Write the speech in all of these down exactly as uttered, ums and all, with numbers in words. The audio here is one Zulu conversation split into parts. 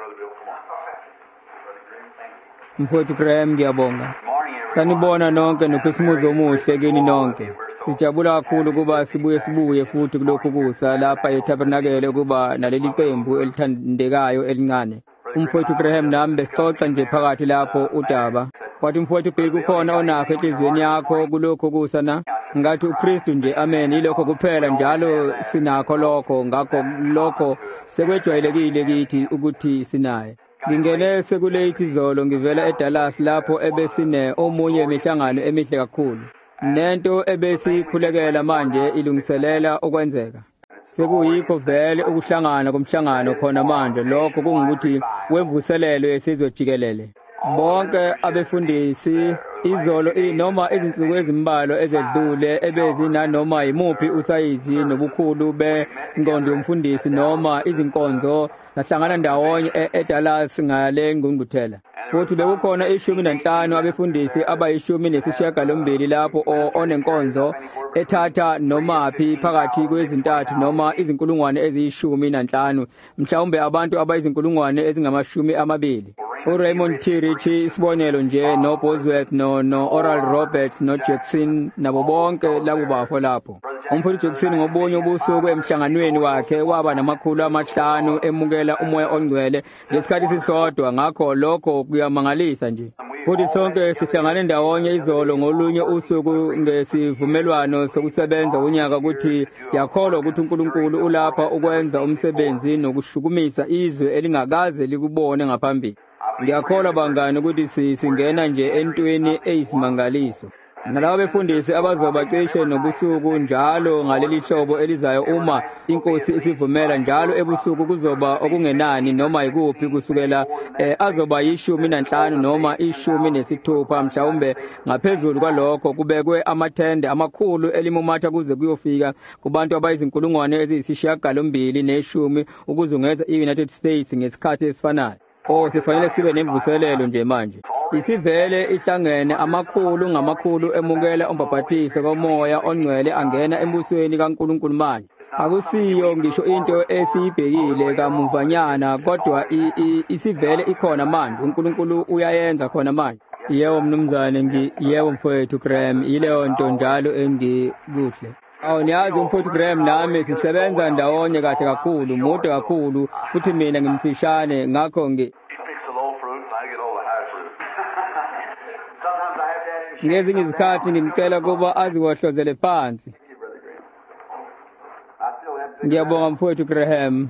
Mfowethu Graham ngiyabonga. Sanibona nonke nokhisimuzi omuhle kini nonke. Sijabula kakhulu kuba sibuye sibuye futhi kulokhu kusa lapha eTabernacle kuba naleli qembu elithandekayo elincane. Umfowethu Graham nami besixoxa nje phakathi lapho udaba. Wathi mfowethu Bheki ukhona onakho enhliziyweni yakho kulokhu kusa na? Ngathi uKristu nje amen ilokho kuphela njalo sinakho lokho ngakho lokho sekwejwayelekile kithi ukuthi sinaye. Ngingene sekulate izolo ngivela eDallas lapho ebesine omunye imihlangano emihle kakhulu. Nento ebesikhulekela manje ilungiselela ukwenzeka. Sekuyikho vele ukuhlangana komhlangano khona manje lokho kungukuthi wemvuselelo yesizwe jikelele. Bonke abefundisi izolo inoma izinsuku ezimbalwa ezedlule ebezina noma yimuphi usayizi nobukhulu bengqondo yomfundisi noma izinkonzo zahlangana ndawonye eDallas ngale ngungquthela. Futhi bekukhona ishumi nanhlanu abefundisi abayishumi nesishiyagalombili lapho onenkonzo ethatha nomaphi phakathi kwezintathu noma izinkulungwane eziyishumi nanhlanu mhlawumbe abantu abayizinkulungwane ezingamashumi amabili. uRaymond T. Ritchie isibonelo nje no Bosworth no no Oral Roberts no Jackson nabo bonke labo bafo lapho. Umfundisi Jackson ngobunye ubusuku emhlanganweni wakhe waba namakhulu amahlanu emukela umoya ongcwele ngesikhathi sisodwa ngakho lokho kuyamangalisa nje. Futhi sonke sihlangane ndawonye izolo ngolunye usuku ngesivumelwano sokusebenza unyaka ukuthi yakholwa ukuthi uNkulunkulu ulapha ukwenza umsebenzi nokushukumisa izwe elingakaze likubone ngaphambili. Ngiyakholwa bangani ukuthi singena nje entweni eyisimangaliso. Nalabo befundisi abazoba cishe nobusuku njalo ngaleli hlobo elizayo uma inkosi isivumela njalo ebusuku kuzoba okungenani noma ikuphi kusukela eh, azoba yishumi nanhlanu noma ishumi nesithupha mhlawumbe ngaphezulu kwalokho kubekwe amathende amakhulu elimumatha kuze kuyofika kubantu abayizinkulungwane eziyisishiyagalombili neshumi ukuzungeza iUnited States ngesikhathi esifanayo. Oh sifanele sibe nemvuselelo nje manje. Isivele ihlangene amakhulu ngamakhulu emukela umbhaphathiso komoya ongcwele angena embusweni kaNkulunkulu manje. Akusiyo ngisho into esiyibhekile kamuvanyana kodwa isivele ikhona manje uNkulunkulu uyayenza khona manje. Yebo mnumzane ngi yebo mfowethu Graham ileyo nto njalo engikuhle. Awu niyazi umfowethu Graham nami sisebenza ndawonye kahle kakhulu mude kakhulu futhi mina ngimfishane ngakho ngi ngezinye izikhathi ngimcela kuba aziwohlozele phansi. Ngiyabonga mfowethu Graham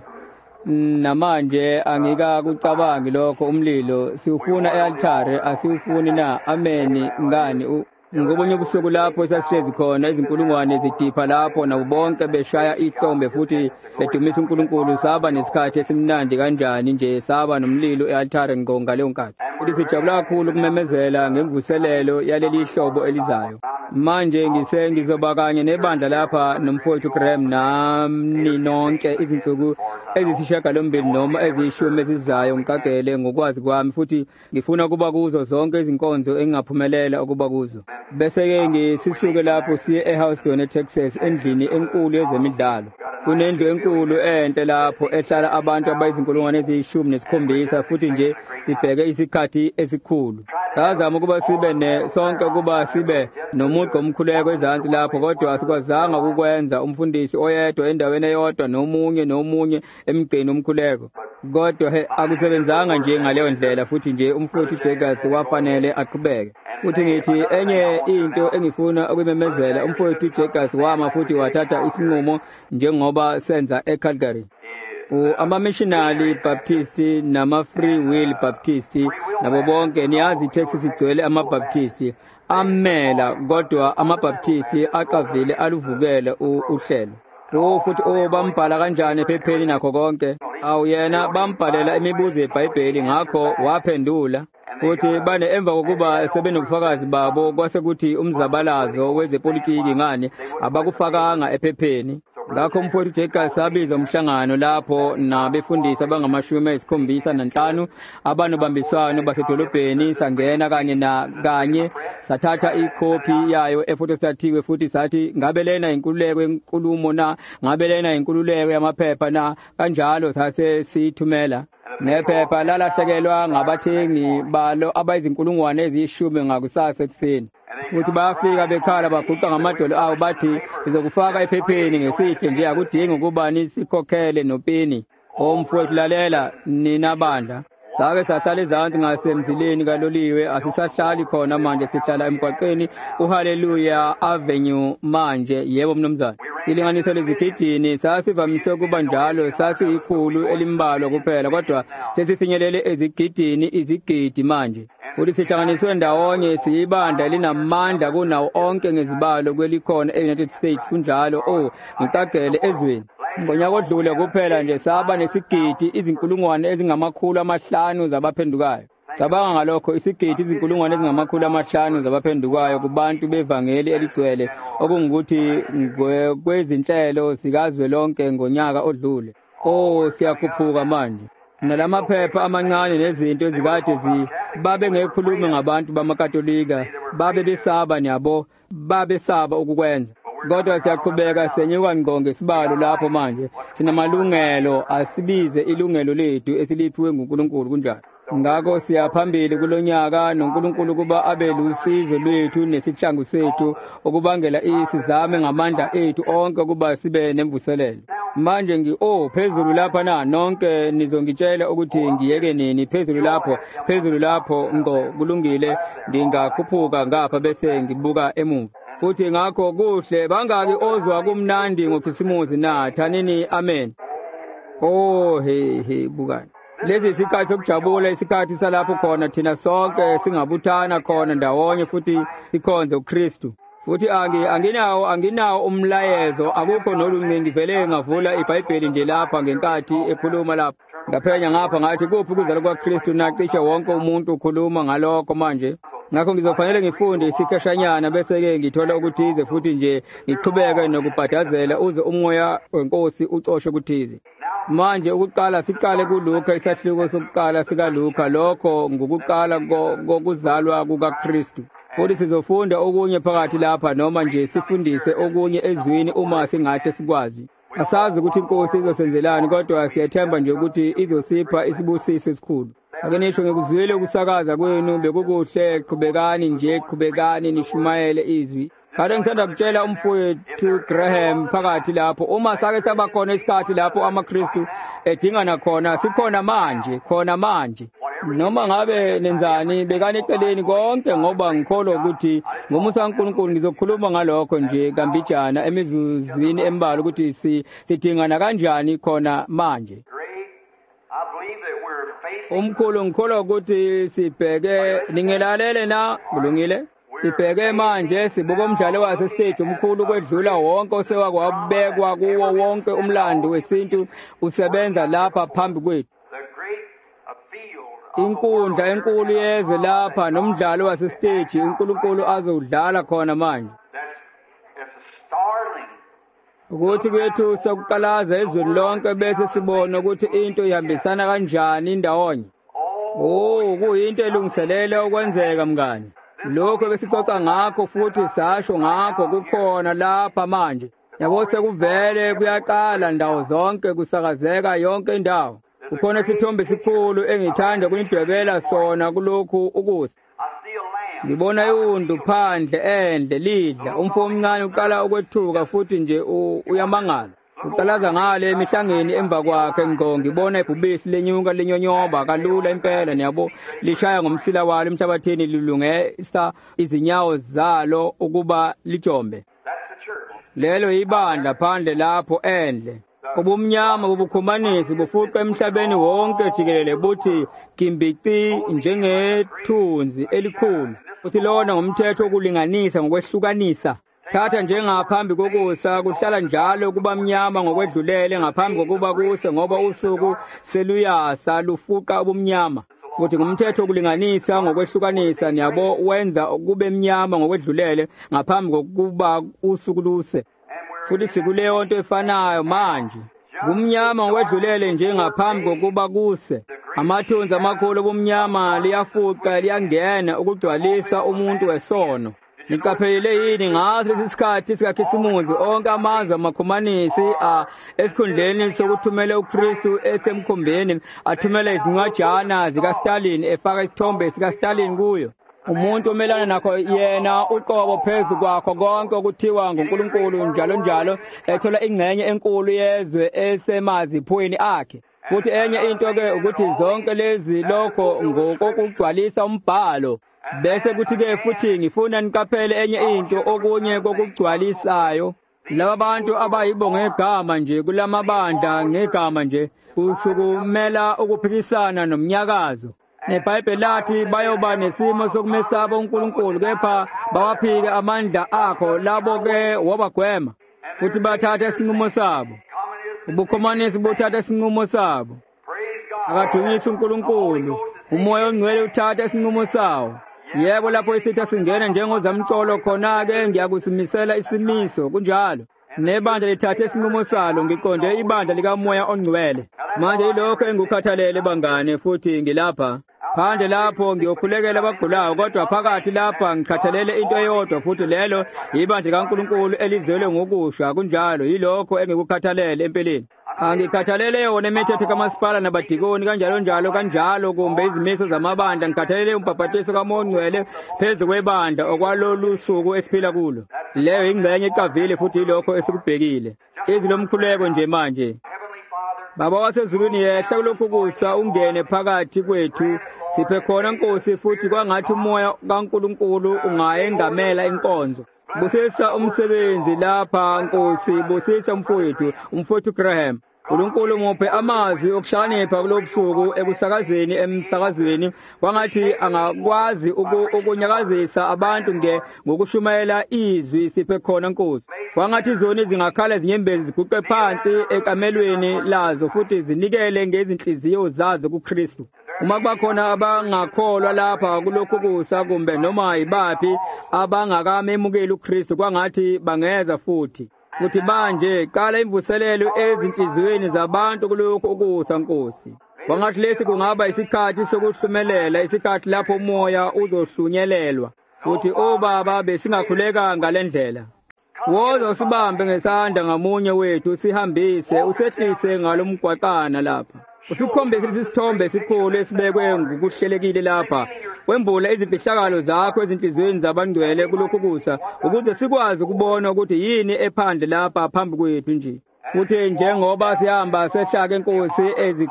namanje angikakucabangi lokho umlilo siufuna ealtare asiufuni na ameni ngani ngobunye ubusuku lapho sasihlezi khona izinkulungwane zidipha lapho nabo bonke beshaya ihlombe futhi bedumisa uNkulunkulu saba nesikhathi esimnandi kanjani nje saba nomlilo ealtare ngonga leyo nkathi. Futhi sijabula kakhulu kumemezela ngemvuselelo yaleli hlobo elizayo. Manje ngise ngizoba kanye nebandla lapha nomfowethu Graham nami nonke izinsuku ezisishiyagalombili noma eziyishumi ezizayo ngikagele ngokwazi kwami futhi ngifuna kuba kuzo zonke izinkonzo engingaphumelela ukuba kuzo. Bese ke ngisisuke lapho siye eHouston eTexas endlini enkulu yezemidlalo. Kunendlu enkulu enhle lapho ehlala abantu abayizinkulungwane eziyishumi nesikhombisa futhi nje sibheke isikhathi esikhulu. Sazama ukuba sibe ne sonke kuba sibe nomuntu omkhuleko ezantsi lapho kodwa asikwazanga ukukwenza umfundisi oyedwa endaweni eyodwa nomunye nomunye emgqeni omkhuleko. Kodwa he akusebenzanga nje ngaleyo ndlela futhi nje umfowethu Jacobs wafanele aqhubeke. Futhi ngithi enye into engifuna ukuyimemezela umfowethu Jacobs wama futhi wathatha isinqumo njengoba senza eCalgary. Ama-missionary Baptist nama-free will Baptist nabo bonke niyazi iTexas igcwele ama-Baptist amela kodwa ama-Baptist aqavile aluvukele uhlelo. Lo futhi obambhala kanjani ephepheni nakho konke awu yena bambhalela imibuzo eBhayibheli ngakho waphendula. Futhi bane emva kokuba sebenobufakazi babo kwase kuthi umzabalazo wezepolitiki ngani abakufakanga ephepheni. Ngakho umfowethu Jacobs sabiza umhlangano lapho nabefundisi abangamashumi esikhombisa nanhlanu abanobambiswano basedolobheni sangena kanye na kanye sathatha ikopi yayo efotostatiwe futhi sathi ngabe lena inkululeko enkulumo na ngabe lena inkululeko yamaphepha na kanjalo sase sithumela. nephepha lalahlekelwa ngabathengi balo abayizinkulungwane eziyishumi ngakusasa ekuseni. Futhi bayafika bekhala baguqa ngamadolo awo bathi sizokufaka ephepheni ngesihle nje akudingi ukuba nisikhokhele nopini. Omfowethu lalela nina bandla. Sake sahlala ezansi ngasemzileni kaloliwe asisahlali khona manje sihlala emgwaqeni uHallelujah Avenue manje. Yebo mnumzane. Silinganiso lezigidini sasivamise ukuba njalo sasiyikhulu elimbalwa kuphela kodwa sesifinyelele ezigidini izigidi manje. Futhi sihlanganiswe ndawonye siyibandla linamandla kunawo onke ngezibalo kwelikhona e-United States kunjalo. Oh ngiqagele ezweni. Ngonyaka odlule kuphela nje saba nesigidi izinkulungwane ezingamakhulu amahlanu zabaphendukayo. Cabanga ngalokho isigidi izinkulungwane ezingamakhulu amahlanu zabaphendukayo kubantu bevangeli eligcwele okungukuthi kwezinhlelo zikazwelonke ngonyaka odlule. Oh siyakhuphuka manje. Nalamaphepha amancane nezinto ezikade zibabe ngekhulumi ngabantu bamakatolika babe besaba nyabo babesaba ukukwenza. Kodwa siyaqhubeka senyuka ngqo ngesibalo lapho manje sinamalungelo asibize ilungelo lethu esiliphiwe nguNkulunkulu kunjalo. Ngakho siyaphambili kulonyaka noNkulunkulu kuba abe lusizo lwethu nesihlangu sethu ukubangela isizame ngamandla ethu onke kuba sibe nemvuselelo. Manje ngi oh phezulu lapha na nonke nizongitshela ukuthi ngiyeke nini phezulu lapho phezulu lapho ngo kulungile ngingakhuphuka ngapha bese ngibuka emuva. Futhi ngakho kuhle bangaki ozwa kumnandi ngoKhisimusi na thanini amen. Oh he he bukani. Lezi isikhathi sokujabula isikhathi salapho khona thina sonke singabuthana khona ndawonye futhi sikhonze uKristu. Futhi angi anginawo anginawo umlayezo akukho nolunye ngivele ngavula iBhayibheli nje lapha ngenkathi ekhuluma lapha. Ngaphenya ngapha ngathi kuphi ukuzalwa kwaKristu nacishe wonke umuntu ukhuluma ngalokho manje. Ngakho ngizofanele ngifunde isikhashanyana bese ke ngithola ukuthize futhi nje ngiqhubeke nokubhadazela uze umoya wenkosi ucoshe kuthize. Manje ukuqala siqale kuLuka isahluko sokuqala sika Luka lokho ngokuqala kokuzalwa kukaKristu. Futhi sizofunda okunye phakathi lapha noma nje sifundise okunye ezwini uma singahle sikwazi. Asazi ukuthi inkosi izosenzelani kodwa siyethemba nje ukuthi izosipha isibusiso esikhulu. Ake nisho ngikuzwile ukusakaza kwenu bekukuhle qhubekani nje qhubekani nishumayele izwi. Kade ngisanda kutshela umfowethu Graham phakathi lapho uma sake saba khona isikhathi lapho amaKristu edingana khona sikhona manje khona manje. Noma ngabe nenzani bekani eceleni konke ngoba ngikholwa ukuthi ngomusa kaNkulunkulu ngizokhuluma ngalokho nje kambijana emizuzwini embala ukuthi sidingana kanjani khona manje. Umkhulu ngikholwa ukuthi sibheke ningelalele na kulungile. Sibheke manje sibuka umdlalo wasestage umkhulu kwedlula wonke osewakwabekwa kuwo wonke umlando wesintu usebenza lapha phambi kwethu. Inkundla enkulu yezwe lapha nomdlalo wasestage uNkulunkulu azowudlala khona manje. Ukuthi kwethu sokuqalaza ezweni lonke bese sibona ukuthi into ihambisana kanjani indawonye. Oh kuyinto elungiselela ukwenzeka mngani. Lokho besixoxa ngakho futhi sasho ngakho kukhona lapha manje. Yabo sekuvele kuyaqala ndawo zonke kusakazeka yonke indawo. Kukhona isithombe esikhulu engithanda kuyidwebela sona kulokhu ukusa. Ngibona iwundu phandle endle lidla umfo omncane uqala ukwethuka futhi nje uyamangala. Uqalaza ngale emihlangeni emva kwakhe ngqo ngibona ibhubesi lenyuka lenyonyoba kalula impela niyabo lishaya ngomsila walo emhlabathini lilungesa izinyawo zalo ukuba lijombe. Lelo ibandla phandle lapho endle. Ubumnyama bubukhumanisi bufuqa emhlabeni wonke jikelele buthi kimbici njengethunzi elikhulu. Uthi lona ngumthetho wokulinganisa ngokwehlukanisa. Thatha njengaphambi kokusa kuhlala njalo kuba mnyama ngokwedlulele ngaphambi kokuba kuse ngoba usuku seluyasa lufuqa ubumnyama. Futhi ngumthetho wokulinganisa ngokwehlukanisa niyabo wenza kube mnyama ngokwedlulele ngaphambi kokuba usuku luse. Futhi sikuleyo nto efanayo manje. Kumnyama ngokwedlulele nje ngaphambi kokuba kuse. Amathunzi amakhulu bomnyama liyafuqa liyangena ukugcwalisa umuntu wesono. Niqaphele yini ngaso lesi sikhathi sikaKhisimusi onke amazwe amakhomanisi a esikhundleni sokuthumela uKristu esemkhombeni athumela izincwajana zikaStalin efaka isithombe sikaStalin kuyo. Umuntu omelana nakho yena uqobo phezu kwakho konke okuthiwa nguNkulunkulu njalo njalo ethola ingxenye enkulu yezwe esemaziphweni akhe. Futhi enye into ke ukuthi zonke lezi lokho ngokugcwalisa umbhalo. Bese kuthi ke futhi ngifuna niqaphele enye into okunye kokugcwalisayo. Laba bantu abayibo ngegama nje kulamabandla ngegama nje kusukumela ukuphikisana nomnyakazo. NeBhayibheli lathi bayoba nesimo sokumesaba uNkulunkulu kepha bawaphike amandla akho labo ke wabagwema. Futhi bathatha isinqumo sabo. Ubukhomanisi buthatha isinqumo sabo. Akadunyisa uNkulunkulu. Umoya ongcwele uthatha isinqumo sawo. Yebo lapho isitha singena njengozamcolo khona ke ngiyakusimisela isimiso kunjalo. Nebandla lithathe isinqumo salo ngiqonde ibandla likamoya ongcwele. Manje yilokho engikukhathalele bangane futhi ngilapha. Phandle lapho ngiyokhulekela abagulayo kodwa phakathi lapha ngikhathalele into eyodwa futhi lelo ibandla kaNkulunkulu elizelwe ngokusha kunjalo yilokho engikukhathalele empeleni. Angikhathalele yona imithetho kamasipala nabadikoni kanjalo njalo kanjalo kumbe izimiso zamabandla ngikhathalele umbhaphathiso kaMongcwele phezu kwebandla okwalolu suku esiphila kulo. Leyo ingxenye iqavile futhi yilokho esikubhekile. Izilomkhuleko nje manje. Baba wasezulwini yehla kulokhu kusa ungene phakathi kwethu siphe khona Nkosi futhi kwangathi umoya kaNkulunkulu ungayengamela inkonzo. Busisa umsebenzi lapha Nkosi, busisa umfowethu umfowethu Graham. uNkulunkulu muphe amazwi okuhlakanipha kulobusuku ekusakazeni emsakazweni kwangathi angakwazi ukunyakazisa abantu nge ngokushumayela izwi siphe khona Nkosi. Kwangathi izoni zingakhala zinyembezi ziguqe phansi ekamelweni lazo futhi zinikele ngezinhliziyo zazo kuKristu. Uma kuba khona abangakholwa lapha kulokhu kusa kumbe noma yibaphi abangakamemukeli uKristu kwangathi bangeza futhi. Futhi manje qala imvuselelo ezinhliziyweni zabantu kulokhu ukusa Nkosi. Kwangathi lesi kungaba isikhathi sokuhlumelela, isikhathi lapho umoya uzohlunyelelwa. Futhi obaba besingakhuleka ngalendlela. Woza usibambe ngesandla ngamunye wethu sihambise usehlise ngalomgwaqana lapha. Usikhombise isithombe esikhulu esibekwe ngokuhlelekile lapha. Wembula izimfihlakalo zakho ezinhliziyweni zabangcwele kulokhu kusa ukuze sikwazi ukubona ukuthi yini ephandle lapha phambi kwethu nje. Futhi njengoba sihamba sehlaka Nkosi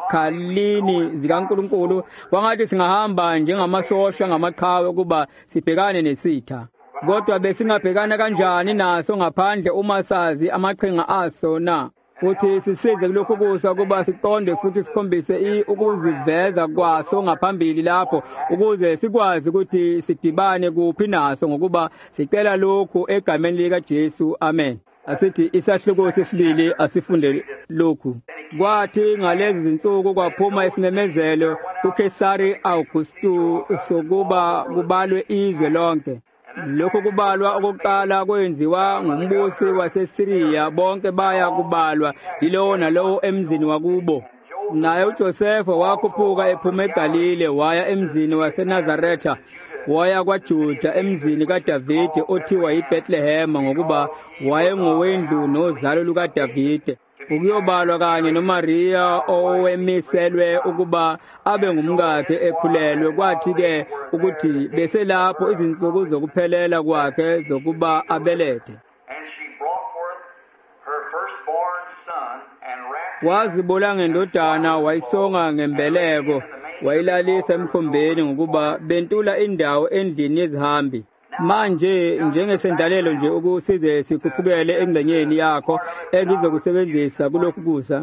ezikhalini zikaNkulunkulu kwangathi singahamba njengamasosha ngamaqhawe kuba sibhekane nesitha. Kodwa besingabhekana kanjani naso ngaphandle uma sazi amaqhinga aso na. Futhi sisize kulokhu kusa kuba siqonde futhi sikhombise ukuziveza kwaso ngaphambili lapho ukuze sikwazi ukuthi sidibane kuphi naso ngokuba sicela lokhu egameni lika Jesu. Amen. Asithi isahluko sesibili asifunde lokhu. Kwathi ngalezi zinsuku kwaphuma isimemezelo kuKesari Augustu sokuba kubalwe izwe lonke. Lokho kubalwa okokuqala kwenziwa ngumbusi waseSiriya, bonke baya kubalwa yilowo nalowo emzini wakubo. Naye uJoseph wakhuphuka ephuma eGalile waya emzini waseNazaretha waya kwaJuda emzini kaDavide othiwa yiBethlehem ngokuba wayengowendlu nozalo lukaDavide, ukuyobalwa kanye noMaria owemiselwe ukuba abe ngumkakhe ekhulelwe. Kwathi-ke ukuthi bese lapho izinsuku zokuphelela kwakhe zokuba abelethe. Wazibula ngendodana wayisonga ngembeleko wayilalisa emkhombeni ngokuba bentula indawo endlini yezihambi. Manje njengesendlalelo nje ukusize sikhuphukele engcenyeni yakho engizokusebenzisa kulokhu kusa.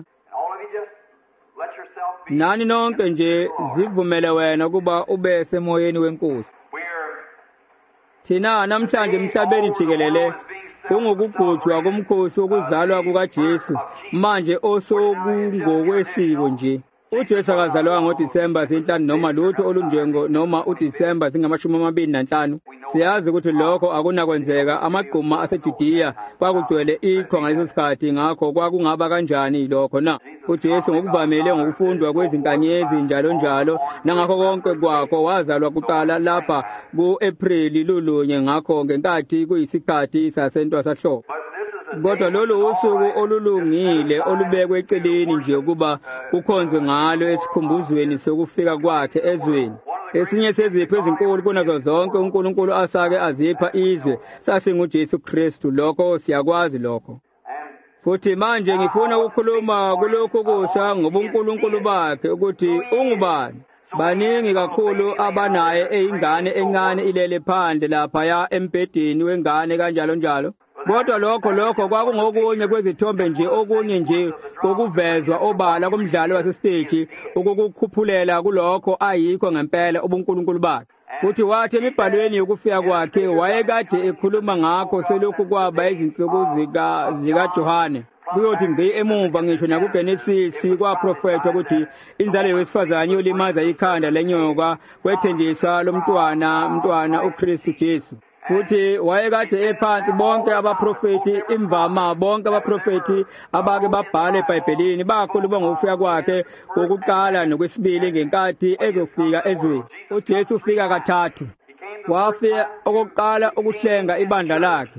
Nani nonke nje zivumele wena kuba ube semoyeni weNkosi. Thina namhlanje emhlabeni jikelele kungukugujwa komkhosi wokuzalwa kukaJesu manje osokungokwesiko nje. uJesu akazalwa ngoDisemba zinhlanu noma lutho olunjengo noma uDisemba zingamashumi amabili nanhlanu. Siyazi ukuthi lokho akunakwenzeka. Amagquma aseJudiya kwakugcwele iqhwa ngaleso sikhathi, ngakho kwakungaba kanjani lokho na? uJesu ngokuvamile ngokufundwa kwezinkanyezi njalo njalo nangakho konke kwakho wazalwa kuqala lapha ku-Aprili lulunye ngakho ngenkathi kuyisikhathi sasentwasahlobo. Kodwa lolu usuku olulungile olubekwe eceleni nje ukuba kukhonzwe ngalo esikhumbuzweni sokufika kwakhe ezweni. Esinye sezipho ezinkulu kunazo zonke uNkulunkulu asake azipha izwe sasinguJesu Kristu, lokho siyakwazi lokho. Futhi manje ngifuna ukukhuluma kulokho kusha ngobuNkulunkulu bakhe ukuthi ungubani. Baningi kakhulu abanaye eyingane encane ilele phandle lapha ya embhedeni wengane kanjalo njalo. Kodwa lokho lokho kwakungokunye kwezithombe nje, okunye nje kokuvezwa obala kumdlalo wasestage ukukukuphulela kulokho ayikho ngempela ubuNkulunkulu bakhe. Futhi wathi emibhalweni yokufika kwakhe wayekade ekhuluma ngakho selokhu kwaba izinsuku zika zikaJohane. Kuyothi ngbe emumva ngisho nakuGenesis kwaprofetwa ukuthi inzalo yowesifazane yolimaza ikhanda lenyoka kwethenjiswa lomntwana umntwana uKristu Jesu. Futhi wayekade ephansi bonke abaprofeti imvama bonke abaprofeti abake babhale eBhayibhelini bakhuluma ngokufika kwakhe kokuqala nokwesibili ngenkathi ezofika ezweni. uJesu ufika kathathu. Wafika okokuqala ukuhlenga ibandla lakhe.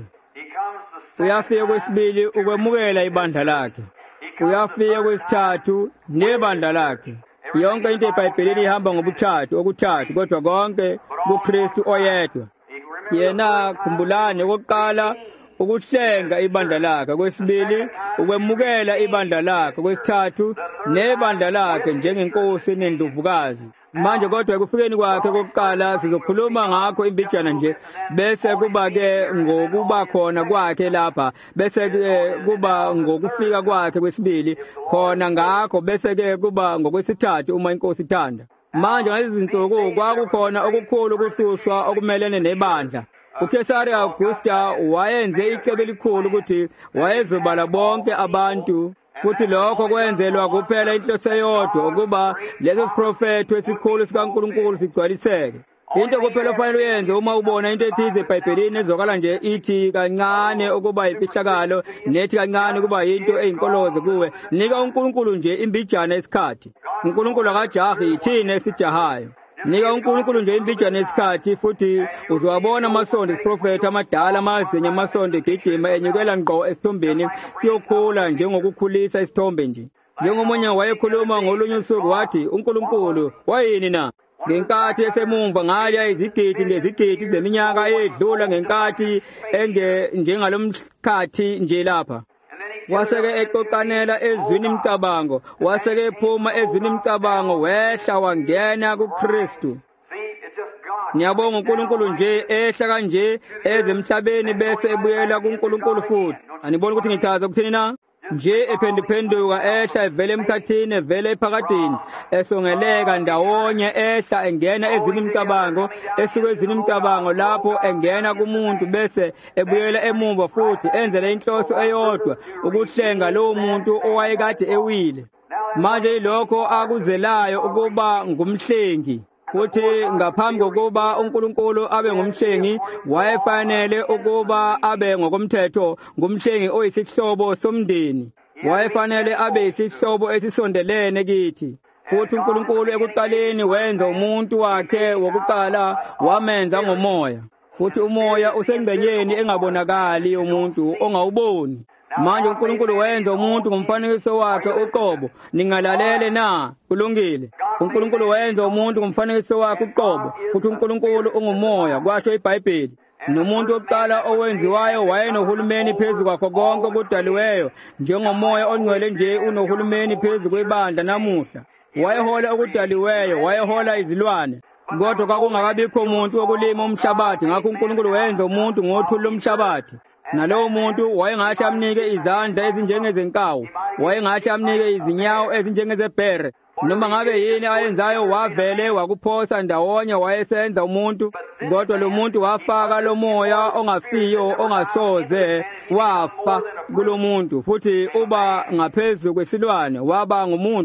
Uyafika kwesibili ukwemukela ibandla lakhe. Uyafika kwesithathu nebandla lakhe. Yonke into eBhayibhelini ihamba ngobuthathu okuthathu kodwa konke kuKristu oyedwa. Yena khumbulani okokuqala ukuhlenga ibandla lakhe, kwesibili ukwemukela ibandla lakhe, kwesithathu nebandla lakhe njengenkosi nendlovukazi. Manje kodwa ekufikeni kwakhe kokuqala sizokhuluma ngakho imbijana nje, bese kuba ke ngokuba khona kwakhe lapha, bese ke kuba ngokufika kwakhe kwesibili khona ngakho, bese ke kuba ngokwesithathu uma inkosi ithanda. Manje ngalezi zinsuku kwakukhona okukhulu ukuhlushwa okumelene nebandla. uKesari Augusta wayenze icebo elikhulu ukuthi wayezobala bonke abantu, futhi lokho kwenzelwa kuphela inhloso eyodwa ukuba leso siprofethi esikhulu sikaNkulunkulu sigcwaliseke. Into kuphela ofanele uyenze uma ubona into ethize eBhayibhelini ezokala nje ithi kancane ukuba imfihlakalo nethi kancane kuba into eyinkolozo kuwe, nika uNkulunkulu nje imbijana esikhathi. uNkulunkulu akajahi ithina esijahayo. Nika uNkulunkulu nje imbijana esikhathi, futhi uzowabona amasonto esiprofethi amadala amazinye amasonto egijima enyukela ngqo esithombeni siyokhula njengokukhulisa isithombe nje. Njengomunye wayekhuluma ngolunye usuku wathi uNkulunkulu wayini na? Ngenkathi esemumva ngalya izigidi ngezigidi zeminyaka edlula ngenkathi enge njengalomkhathi nje lapha. Waseke eqoqanela ezwini imicabango, waseke ephuma ezwini imicabango wehla wangena kuKristu. Ngiyabonga uNkulunkulu nje ehla kanje ezemhlabeni bese ebuyela kuNkulunkulu futhi. Anibona ukuthi ngichaza ukuthini na? Nje ephenduphenduka ehla evele emkhathini evele ephakadini esongeleka ndawonye ehla engena ezwini imicabango esuke ezwini imicabango lapho engena kumuntu bese ebuyela emumva futhi enzele inhloso eyodwa ukuhlenga lowo muntu owayekade ewile. Manje yilokho akuzelayo ukuba ngumhlengi. Futhi ngaphambi kokuba uNkulunkulu abe ngumhlengi wayefanele ukuba abe ngokomthetho ngumhlengi oyisihlobo somndeni. Wayefanele abe yisihlobo esisondelene kithi. Futhi uNkulunkulu ekuqaleni wenza umuntu wakhe wokuqala wamenza ngomoya. Futhi umoya usengcenyeni engabonakali umuntu ongawuboni. Manje uNkulunkulu wenza umuntu ngomfanekiso wakhe uqobo. Ningalalele na kulungile. uNkulunkulu wenza umuntu ngomfanekiso wakhe uqobo, futhi uNkulunkulu ungumoya, kwasho iBhayibheli. Nomuntu oqala owenziwayo wayenohulumeni phezu kwakho konke okudaliweyo, njengomoya ongcwele nje unohulumeni phezu kwebandla namuhla. Wayehola okudaliweyo, wayehola izilwane. Kodwa kwakungakabikho umuntu wokulima umhlabathi, ngakho uNkulunkulu wenza umuntu ngothuli lomhlabathi. Nalowo muntu wayengathi amnike izandla ezinjengezenkawu, wayengathi amnike izinyawo ezinjengezebhere. Noma ngabe yini ayenzayo wavele wakuphosa ndawonye wayesenza umuntu, kodwa lo muntu wafaka lo moya ongafiyo ongasoze wafa kulo muntu, futhi uba ngaphezu kwesilwane waba ngumuntu.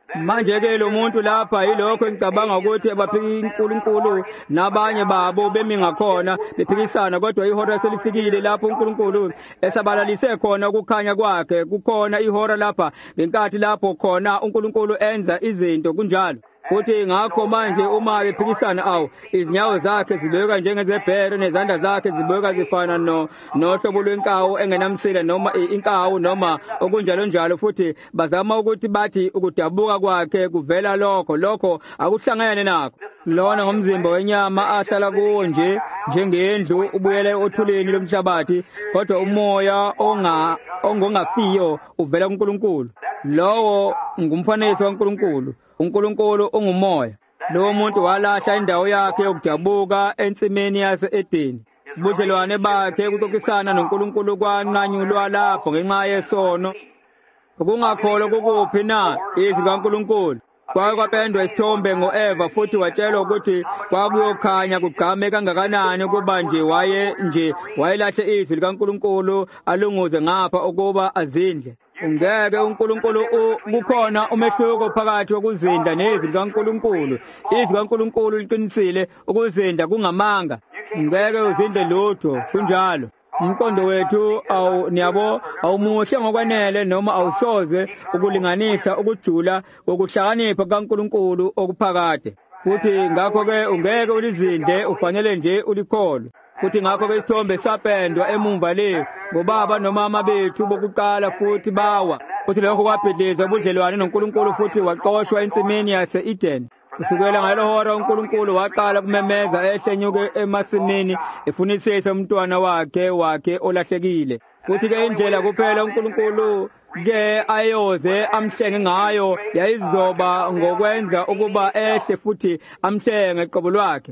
manje ke lo muntu lapha yilokho engicabanga ukuthi abaphiki uNkulunkulu nabanye babo bemi ngakhona bephikisana kodwa ihora selifikile lapho uNkulunkulu esabalalise khona ukukhanya kwakhe kukhona ihora lapha ngenkathi lapho khona uNkulunkulu enza izinto kunjalo futhi ngakho manje uma bephikisana awu izinyawo zakhe zibeka njengezebhere nezandla zakhe zibeka zifana no nohlobo lwenkawu engenamsila noma inkawu noma okunjalo njalo futhi bazama ukuthi bathi ukudabuka kwakhe kuvela lokho lokho akuhlangane nakho lona ngomzimba wenyama ahlala kuwo nje njengendlu ubuyele othuleni lomhlabathi kodwa umoya onga ongongafiyo uvela kuNkulunkulu lowo ngumfanekiso kaNkulunkulu uNkulunkulu ungumoya lo muntu walahla indawo yakhe yokudabuka ensimini yase-Edeni ubudlelwane bakhe ukuxoxisana noNkulunkulu kwanqanyulwa lapho ngenxa yesono ukungakholwa kokuphi na izwi kaNkulunkulu kwake kwapendwa isithombe ngo-Eva futhi watshelwa ukuthi kwakuyokhanya kugqame kangakanani ukuba nje waye nje wayelahle izwi likaNkulunkulu alunguze ngapha ukuba azindle ungeke uNkulunkulu kukhona umehluko phakathi kokuzinda nezwi likaNkulunkulu izwi likaNkulunkulu liqinisile ukuzinda kungamanga ungeke uzinde lutho kunjalo umqondo wethu awu niyabo awumuhle ngokwanele noma awusoze ukulinganisa ukujula kokuhlakanipha kaNkulunkulu okuphakade futhi ngakho ke ungeke ulizinde ufanele nje ulikholwe futhi ngakho ke isithombe sapendwa emumva le ngobaba nomama bethu bokuqala futhi bawa futhi lokho kwabhidliza ubudlelwane noNkulunkulu futhi waxoshwa ensimini yase-Eden kusukela ngalo hora uNkulunkulu waqala kumemeza ehlenyuke emasimini efunisisa umntwana wakhe wakhe olahlekile futhi ke indlela kuphela uNkulunkulu ke ayoze amhlenge ngayo yayizoba ngokwenza ukuba ehle futhi amhlenge eqobo lwakhe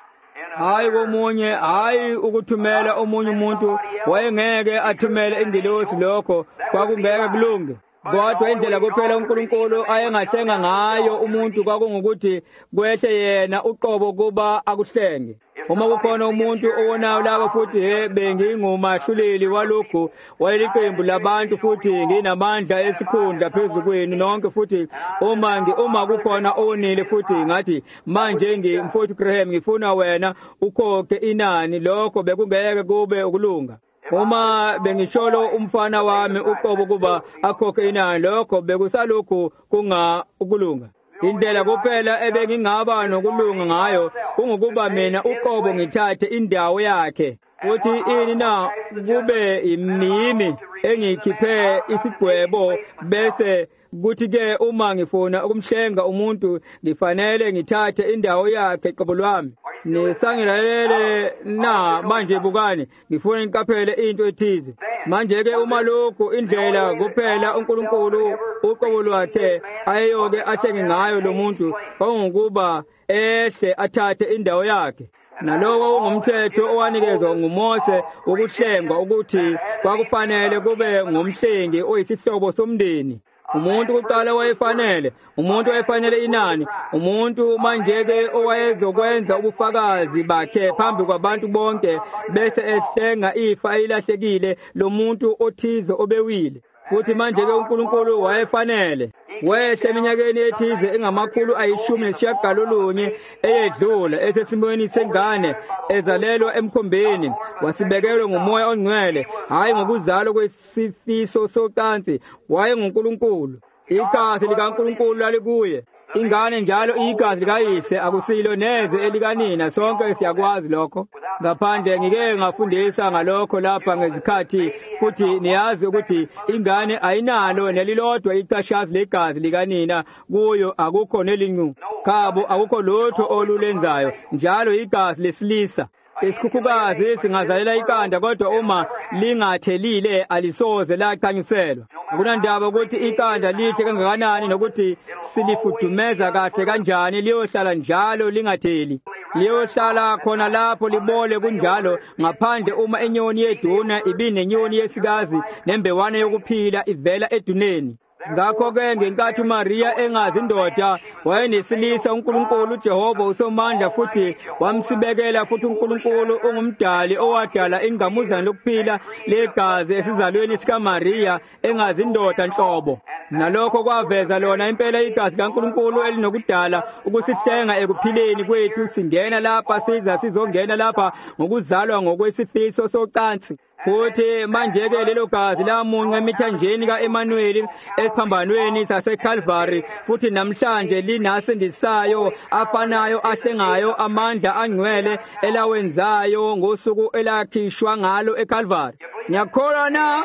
hayi komunye hayi ukuthumela omunye umuntu wayengeke athumele ingilosi lokho kwakungeke kulunge kodwa indlela kuphela uNkulunkulu ayengahlenga ngayo umuntu kwakungukuthi kwehle yena uqobo kuba akuhlenge uma kukhona umuntu owonayo laba futhi he bengingumahluleli walokho wayeliqembu labantu futhi nginamandla esikhundla phezulu kwenu nonke futhi uma ngi uma kukhona owonile futhi ngathi manje ngimfowethu Graham ngifuna wena ukhokhe inani lokho bekungeke kube ukulunga uma bengisholo umfana wami uqobo kuba akhokhe inani lokho bekusalokhu kunga ukulunga indlela kuphela ebengingaba nokulunga ngayo kungukuba mina uqobo ngithathe indawo yakhe uthi ini na kube imimi engikhiphe isigwebo bese kuthi ke uma ngifuna ukumhlenga umuntu ngifanele ngithathe indawo yakhe eqobo lwami nisangilalele na manje bukani ngifuna ngiqaphele into ethize manje ke uma lokho indlela kuphela uNkulunkulu uqobo lwakhe ayeyoke ahlenge ngayo lo muntu kungukuba ehle athathe indawo yakhe naloko ungumthetho owanikezwa nguMose ukuhlengwa ukuthi kwakufanele kube ngumhlengi oyisihlobo somndeni umuntu kuqala wayefanele umuntu wayefanele inani umuntu manje ke owayezokwenza ubufakazi bakhe phambi kwabantu bonke bese ehlenga ifa ilahlekile lo muntu othize obewile futhi manje ke uNkulunkulu wayefanele wehle eminyakeni ethize engamakhulu ayishumi nesishiyagalolunye eyedlula esesimweni sengane ezalelwa emkhombeni wasibekelwe ngumoya ongcwele hayi ngokuzalwa kwesifiso socansi waye nguNkulunkulu igazi likaNkulunkulu lalikuye ingane njalo igazi likayise akusilo neze elikanina sonke siyakwazi lokho ngaphandle ngike ngafundisa ngalokho lapha ngezikhathi futhi niyazi ukuthi ingane ayinalo nelilodwa icashazi legazi likanina kuyo akukho nelincu khabo akukho lutho olulenzayo njalo igazi lesilisa isikhukhukazi singazalela iqanda kodwa uma lingathelile alisoze laqhanyuselwa akunandaba ukuthi iqanda lihle kangakanani nokuthi silifudumeza kahle kanjani liyohlala njalo lingatheli liyohlala khona lapho libole kunjalo ngaphandle uma inyoni yeduna ibinenyoni yesikazi nembewane yokuphila ivela eduneni ngakho-ke ngenkathi uMariya engazi indoda wayenesilisa uNkulunkulu uJehova uSomandla futhi wamsibekela futhi uNkulunkulu ungumdali owadala ingqamuzana lokuphila legazi esizalweni sikaMariya engazi indoda nhlobo. Nalokho kwaveza lona impela igazi kaNkulunkulu elinokudala ukusihlenga ekuphileni kwethu singena lapha siza sizongena lapha ngokuzalwa ngokwesifiso socansi. Futhi manje-ke lelo gazi lamunca emithanjeni ka-Emanueli esiphambanweni saseCalvary futhi namhlanje linasendisayo afanayo ahlengayo amandla angcwele elawenzayo ngosuku elakhishwa ngalo eCalvary. Ngiyakholwa na?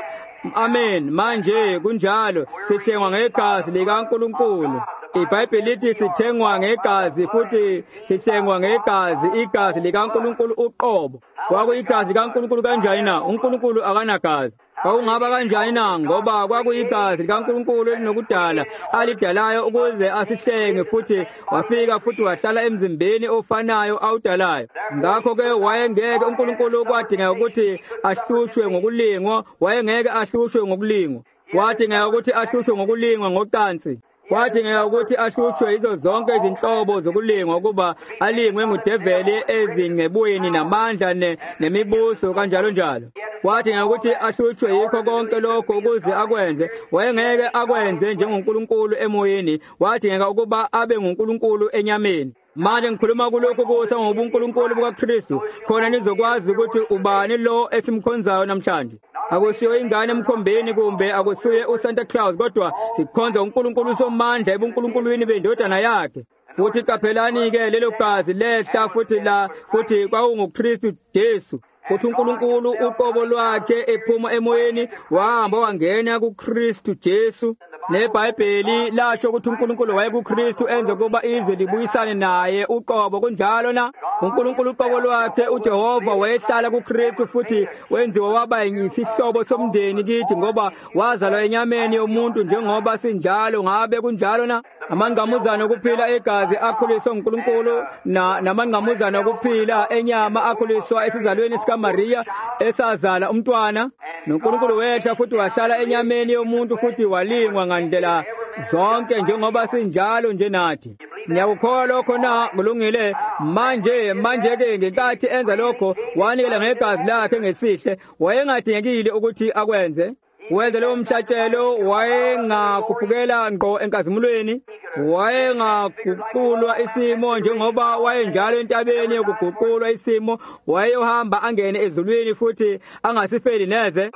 Amen. Manje kunjalo sihlengwa ngegazi likaNkulunkulu. iBhayibheli lithi sithengwa ngegazi futhi sihlengwa ngegazi igazi likaNkulunkulu uqobo. Kwakuyigazi likaNkulunkulu kanjani na? uNkulunkulu akanagazi. Kwakungaba kanjani na? Ngoba kwakuyigazi likaNkulunkulu elinokudala alidalayo ukuze asihlenge futhi wafika futhi wahlala emzimbeni ofanayo awudalayo. Ngakho-ke wayengeke uNkulunkulu kwadingeka ukuthi ahlushwe ngokulingwa, wayengeke ahlushwe ngokulingwa. Kwadingeka ukuthi ahlushwe ngokulingwa ngocansi. Kwadingeka ukuthi ahlushwe izo zonke izinhlobo zokulingwa ukuba alingwe ngudeveli ezingcebweni namandla nemibuso kanjalo njalo. Kwadingeka ukuthi ahlushwe yikho konke lokho ukuze akwenze. Wayengeke akwenze njengoNkulunkulu emoyeni, kwadingeka ukuba abe nguNkulunkulu enyameni. Manje ngikhuluma kulokho kusa ngobuNkulunkulu bukaKristu khona nizokwazi ukuthi ubani lo esimkhonzayo namhlanje. Akusiyo ingane emkhombeni kumbe akusiye uSanta Claus, kodwa sikhonza uNkulunkulu somandla ebuNkulunkulwini bendodana yakhe. Futhi qaphelani-ke lelo gazi lehla futhi la futhi kwakunguKristu Jesu. Futhi uNkulunkulu uqobo lwakhe ephuma emoyeni wahamba wangena kuKristu Jesu. NeBhayibheli lasho ukuthi uNkulunkulu wayekuKristu enze kuba izwe libuyisane naye uqobo. Kunjalo na? uNkulunkulu uqobo lwakhe uJehova wayehlala kuKristu futhi wenziwa waba yisihlobo somndeni kithi ngoba wazalwa enyameni yomuntu njengoba sinjalo. Ngabe kunjalo na? Amangqamuzana okuphila egazi akhuliswa uNkulunkulu na namangqamuzana okuphila enyama akhuliswa esizalweni sikaMariya esazala umntwana. noNkulunkulu wehla futhi wahlala enyameni yomuntu futhi walingwa ngandlela zonke njengoba sinjalo nje nathi. Ngiyakukholwa lokho na? Kulungile. Manje manje-ke ngenkathi enza lokho wanikela ngegazi lakhe ngesihle, wayengadingekile ukuthi akwenze. Wenza lowo mhlatshelo wayengakhuphukela ngqo enkazimulweni, wayengaguqulwa isimo njengoba wayenjalo entabeni yokuguqulwa isimo, wayeyohamba angene ezulwini futhi angasifeli neze.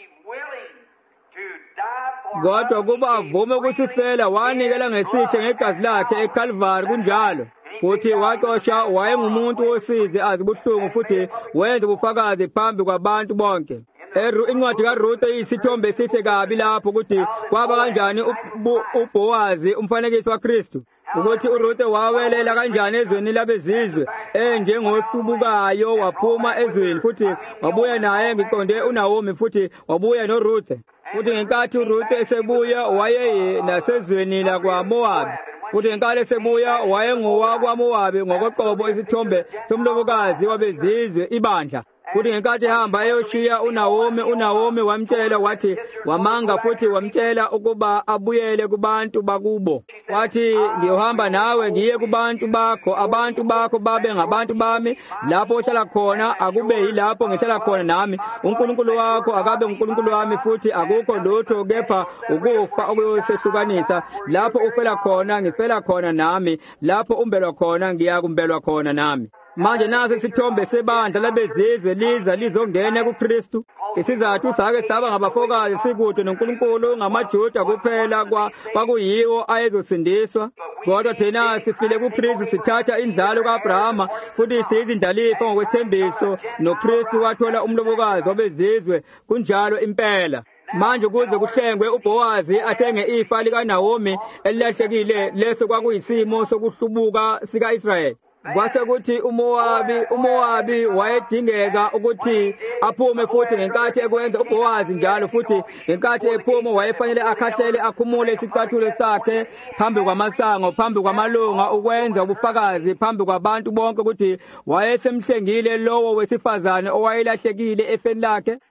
Kodwa kuba avume ukusifela wanikela ngesihle ngegazi lakhe eCalvary. Kunjalo futhi waqosha wayengumuntu wosizi azibuhlungu futhi wenza ubufakazi phambi kwabantu bonke. Incwadi kaRuthe iyisithombe esihle kabi lapho ukuthi kwaba kanjani uBowazi umfanekiso kaKristu, ukuthi uRuthe wawelela kanjani ezweni labezizwe enjengohlubukayo, waphuma ezweni futhi wabuya naye ngiqonde uNaomi futhi wabuya noRuthe. Futhi ngenkathi uRuthe esebuya wayeye nasezweni lakwaMowabi, futhi ngenkathi esebuya wayengowakwaMowabi ngokoqobo isithombe somlobokazi wabezizwe ibandla. Futhi ngenkathi ehamba eyoshiya uNaomi, uNaomi wamtshela wathi wamanga futhi wamtshela ukuba abuyele kubantu bakubo. Wathi ngiyohamba nawe ngiye kubantu bakho, abantu bakho babe ngabantu bami, lapho ohlala khona akube yilapho ngihlala khona nami. uNkulunkulu wakho akabe uNkulunkulu wami futhi akukho lutho kepha ukufa okuyosehlukanisa. Lapho ufela khona ngifela khona nami, lapho umbelwa khona ngiyakumbelwa khona nami. Manje naso isithombe sebandla labezizwe liza lizongena kuKristu. Isizathu sake saba ngabafokazi sikude noNkulunkulu ngamaJuda kuphela kwakuyiwo ayezosindiswa. Kodwa thina sifile kuKristu sithatha inzalo kaAbrahama futhi sizindlalifa ngokwesithembiso, noKristu wathola umlobokazi wabezizwe. Kunjalo impela. Manje kuze kuhlengwe uBowazi ahlenge ifa likaNaomi elilahlekile, leso kwakuyisimo sokuhlubuka sika-Israyeli. Kwase kuthi uMowabi uMowabi wayedingeka ukuthi aphume futhi ngenkathi ekwenza uBowazi njalo, futhi ngenkathi ephuma wayefanele akhahlele akhumule isicathulo sakhe phambi kwamasango, phambi kwamalunga, ukwenza ubufakazi phambi kwabantu bonke ukuthi wayesemhlengile lowo wesifazane owayelahlekile efeni lakhe.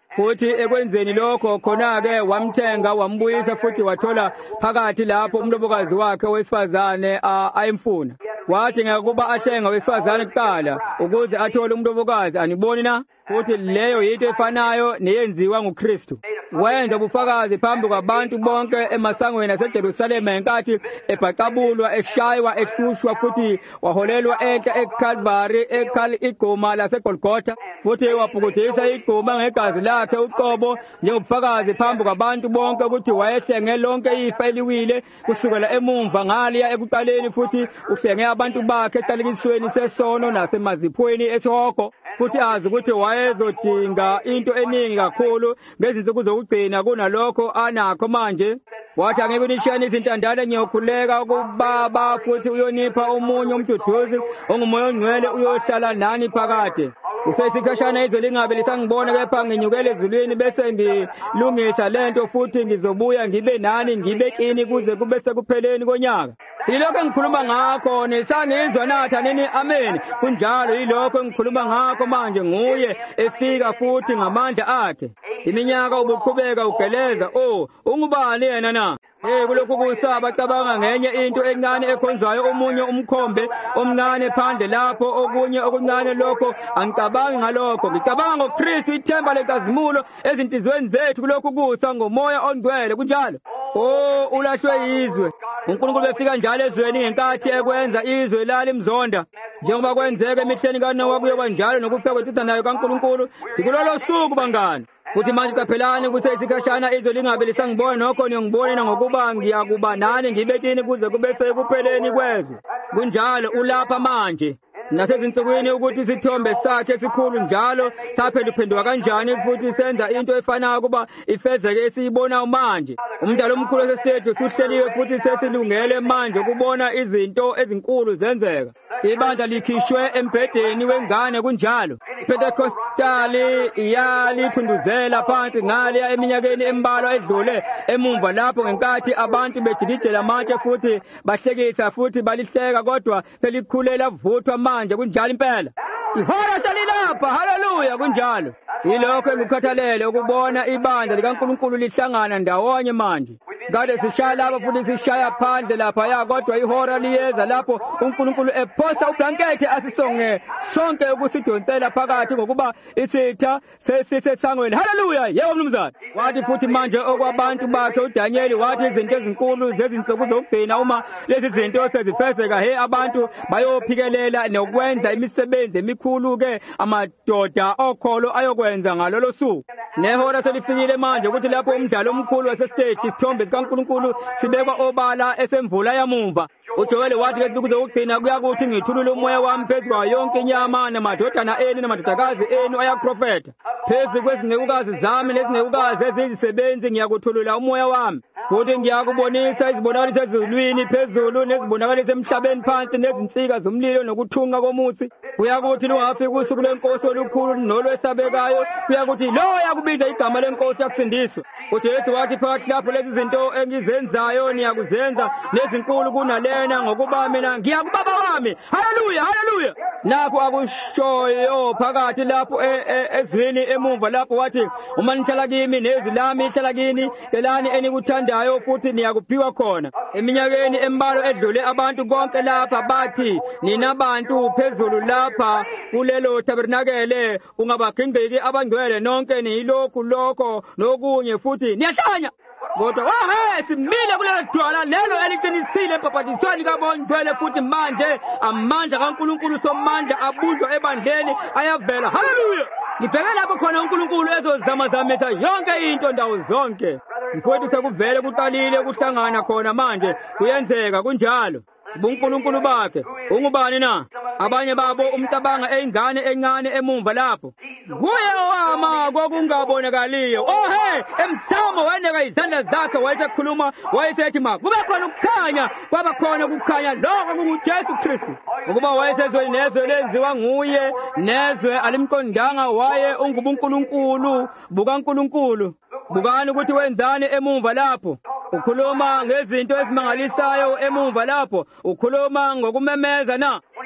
futhi ekwenzeni lokho khona-ke wamthenga wambuyisa futhi wathola phakathi lapho umlobokazi wakhe wesifazane ayemfuna. Wathi ngekuba ahlenga wesifazane kuqala ukuze athole umlobokazi, aniboni na? Futhi leyo yinto efanayo neyenziwa nguKristu. Wenza ubufakazi phambi kwabantu bonke emasangweni aseJerusalema ngenkathi ebhaqabulwa, eshaywa, ehlushwa futhi waholelwa enhla eCalvary, ekhali iguma laseGolgotha, futhi wabhukudisa iguma ngegazi lakhe uqobo njengobufakazi phambi kwabantu bonke ukuthi wayehlenge lonke ifa eliwile kusukela emumva ngaliya ekuqaleni, futhi uhlenge abantu bakhe eqalekisweni sesono nasemaziphweni esihoko, futhi azi ukuthi wayezodinga into eningi kakhulu ngezinsuku zokugcina kunalokho anakho manje. Wathi angeke unishiyane izintandane, ngiyokhuleka kubaba futhi uyonipha omunye umduduzi ongumoya ongcwele uyohlala nani phakade. Kusesikhashana izwe lingabe lisangibona, kepha nginyukele ezulwini bese ngilungisa lento, futhi ngizobuya ngibe nani ngibe kini kuze kube sekupheleni konyaka. Yilokho engikhuluma ngakho, nisangizwa natha nini? Amen. Kunjalo yilokho engikhuluma ngakho manje, nguye efika futhi ngamandla akhe. Iminyaka ubuqhubeka ugeleza, oh ungubani yena na? Eh kulokhu kusaba cabanga ngenye into encane ekhonzayo, omunye umkhombe omncane phandle lapho, okunye okuncane lokho angicabangi ngalokho. Ngicabanga ngoKristu, ithemba lenkazimulo ezinhlizweni zethu, kulokhu kusa ngomoya ongcwele. Kunjalo oh ulahlwe yizwe, uNkulunkulu befika njalo ezweni ngenkathi ekwenza izwe lalimzonda, njengoba kwenzeka emihleni kaNowa kuyoba njalo nokufika kwendodana kaNkulunkulu. Sikulolo suku bangani, futhi manje qaphelani ukuthi isikhashana izwe lingabe lisangibona nokho ngiyongibona ngokuba ngiyakuba nani ngibe kini kuze kube sekupheleni kwezwe. Kunjalo ulapha manje nasezinsukwini ukuthi isithombe sakhe esikhulu njalo saphenduphenduka kanjani, futhi senza into efanayo kuba ifezeke esiyibona manje. Umdalo omkhulu wasesiteji usuhleliwe futhi sesilungele manje ukubona izinto ezinkulu zenzeka. Ibandla likhishwe embhedeni wengane. Kunjalo iPentekostali iyalithunduzela phansi ngaliya eminyakeni embalwa edlule emumva, lapho ngenkathi abantu bejikijela amatshe futhi bahlekisa futhi balihleka, kodwa selikhulela vuthwa manje. Kunjalo impela ihora selilapha. Haleluya. Kunjalo yilokho engikhathalele ukubona ibandla likaNkulunkulu lihlangana ndawonye manje. Kade sishaya lapha futhi sishaya phandle laphaya, kodwa ihora liyeza lapho uNkulunkulu ephosa ublankethi asisonge sonke ukusidonsela phakathi ngokuba isitha sesisesangweni. Haleluya. Yebo mnumzane. Wathi futhi manje okwabantu bakhe uDaniel wathi izinto ezinkulu zezinsuku zokugcina, uma lezi zinto sezifezeka, he abantu bayophikelela nokwenza imisebenzi emikhulu ke amadoda okholo ayokwenza ngalolo suku. Nehora selifikile manje ukuthi lapho umdlalo omkhulu wasestage isithombe sikaNkulunkulu sibekwa obala esemvula yamumva. uJoel wathi ngezinsuku zokugcina kuyakuthi ngithulule umoya wami phezu kwayo yonke inyama, namadodana enu namadodakazi enu ayaprofetha. Phezu kwezincekukazi zami nezincekukazi eziyizisebenzi ngiyakuthulula umoya wami, futhi ngiyakubonisa izibonakaliso ezulwini phezulu nezibonakaliso emhlabeni phansi, nezinsika zomlilo nokuthunqa komuthi. Kuyakuthi lungafika usuku lwenkosi olukhulu nolwesabekayo, kuyakuthi lo yakubiza igama lenkosi yakusindiswa. uJesu wathi phakathi lapho lezi zinto engizenzayo niyakuzenza nezinkulu kunalena, ngokuba mina ngiyakubaba wami. Haleluya. Haleluya. Lapho akushoyo phakathi lapho ezwini emumva lapho wathi, uma nihlala kimi nezwi lami lihlala kini, celani enikuthandayo futhi niyakuphiwa khona. Eminyakeni embalo edlule abantu konke lapha bathi nina bantu phezulu lapha kulelo tabernakele ungabagingqiki abangcwele nonke niyilokhu lokho nokunye futhi niyahlanya. Kodwa wahe simile kulelo dwala lelo eliqinisile empaphatisweni kabongcwele, futhi manje amandla kaNkulunkulu somandla abunjwa ebandleni ayavela. Haleluya. Ngibheke lapho khona uNkulunkulu ezozamazamisa yonke into ndawo zonke. Mfowethu sekuvele kuqalile ukuhlangana khona manje, kuyenzeka kunjalo. uNkulunkulu bakhe ungubani na? Abanye babo umcabanga eyingane encane emumva lapho. Kuye owama kokungabonakaliyo. Ohe emsamo weneka izandla zakhe wayesekhuluma, wayesethi ma kube khona ukukhanya, kwaba khona ukukhanya. Lokho kunguJesu Kristu, ukuba wayesezweni nezwe lenziwa nguye, nezwe alimqondanga, waye ungubuNkulunkulu bukaNkulunkulu. Bukani ukuthi wenzani emumva lapho. Ukhuluma ngezinto ezimangalisayo emumva lapho, ukhuluma ngokumemeza na.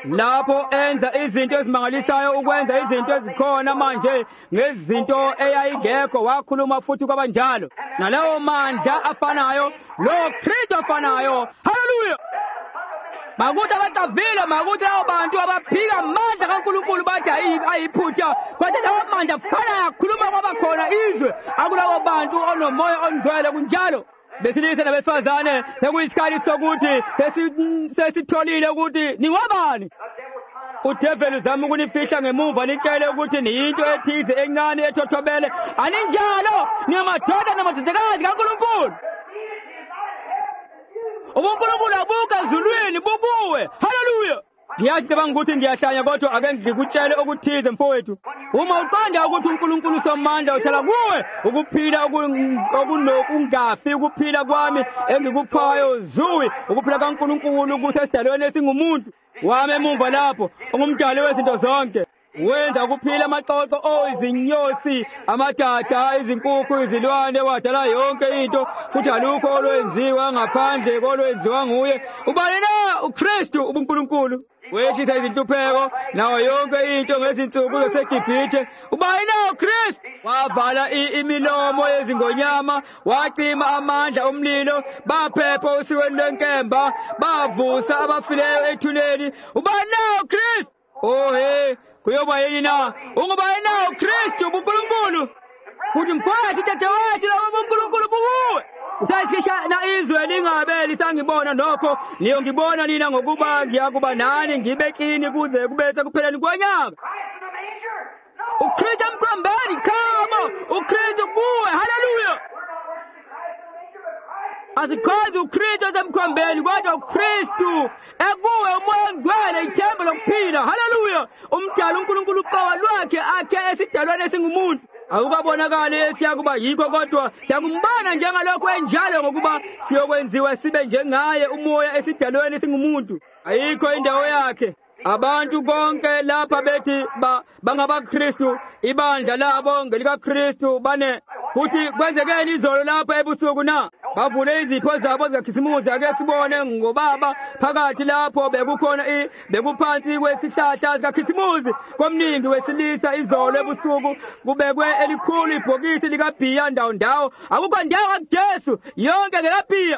lapho enza izinto ezimangalisayo ukwenza izinto ezikhona manje ngezinto eyayingekho wakhuluma futhi kwabanjalo nalawo mandla afanayo lo Kristu afanayo haleluya makuthi abacavile makuthi labo bantu abaphika amandla kaNkulunkulu bathi ayiphutha kodwa lawo mandla afanayo akhuluma kwabakhona izwe akulabo bantu onomoya ongcwele kunjalo besilisa nabesifazane sekuyisikhathi sokuthi sesitholile ukuthi ningobani udeveli uzama ukunifihla ngemuva litshele ukuthi niyinto ethize encane ethothobele aninjalo niyamadoda namadodakazi kaNkulunkulu ubuNkulunkulu abuka ezulwini bukuwe haleluya ngiyacabanga ukuthi ngiyahlanya kodwa ake ngikutshele okuthize mfowethu uma uqonda ukuthi uNkulunkulu somandla uhlala kuwe ukuphila okunokungafi ukuphila kwami engikuphayo zuwi ukuphila kaNkulunkulu kusesidalweni esingumuntu wami emumva lapho ungumdali wezinto zonke wenza ukuphila amaxoxo o izinyosi amadatha izinkukhu izilwane wadala yonke into futhi alukho olwenziwa ngaphandle kolwenziwa nguye ubani na uKristu ubuNkulunkulu wehlisa izinhlupheko nawo yonke into ngezinsuku zaseGibhithe ubani na uKristu wavala imilomo yezingonyama wacima amandla omlilo baphepha usikweni lwenkemba bavusa abafileyo ethuneni ubani na uKristu oh hey kuyoba yini na ungubani na uKristu ubuNkulunkulu futhi mphakathi dadewethu lo ubuNkulunkulu buwe usayisikisha na izwe lingabe lisangibona nokho niyo ngibona nina ngokuba ngiyakuba nani ngibekini kuze kube sekupheleni kwenyanga uKristu emkhambeni khamo uKristu kuwe haleluya azikwazi uKristu emkhambeni kodwa uKristu ekuwe umoya ongcwele ithemba lokuphila haleluya umdala uNkulunkulu uqoka lwakhe akhe esidalweni esingumuntu awukabonakali esiyakuba yikho kodwa siyakumbona njengalokho enjalo ngokuba siyokwenziwa sibe njengaye umoya esidalweni esingumuntu ayikho indawo yakhe abantu konke lapha bethi bangabaKristu ibandla labo ngelikaKristu bane futhi kwenzekeni izolo lapha ebusuku na bavule izipho zabo zikaKhisimusi ake sibone ngobaba phakathi lapho bekukhona bekuphansi kwesihlahla sikaKhisimusi komningi wesilisa izolo ebusuku kubekwe elikhulu ibhokisi likaBhiya ndawo ndawo akukho ndawo kaJesu yonke ngekaBhiya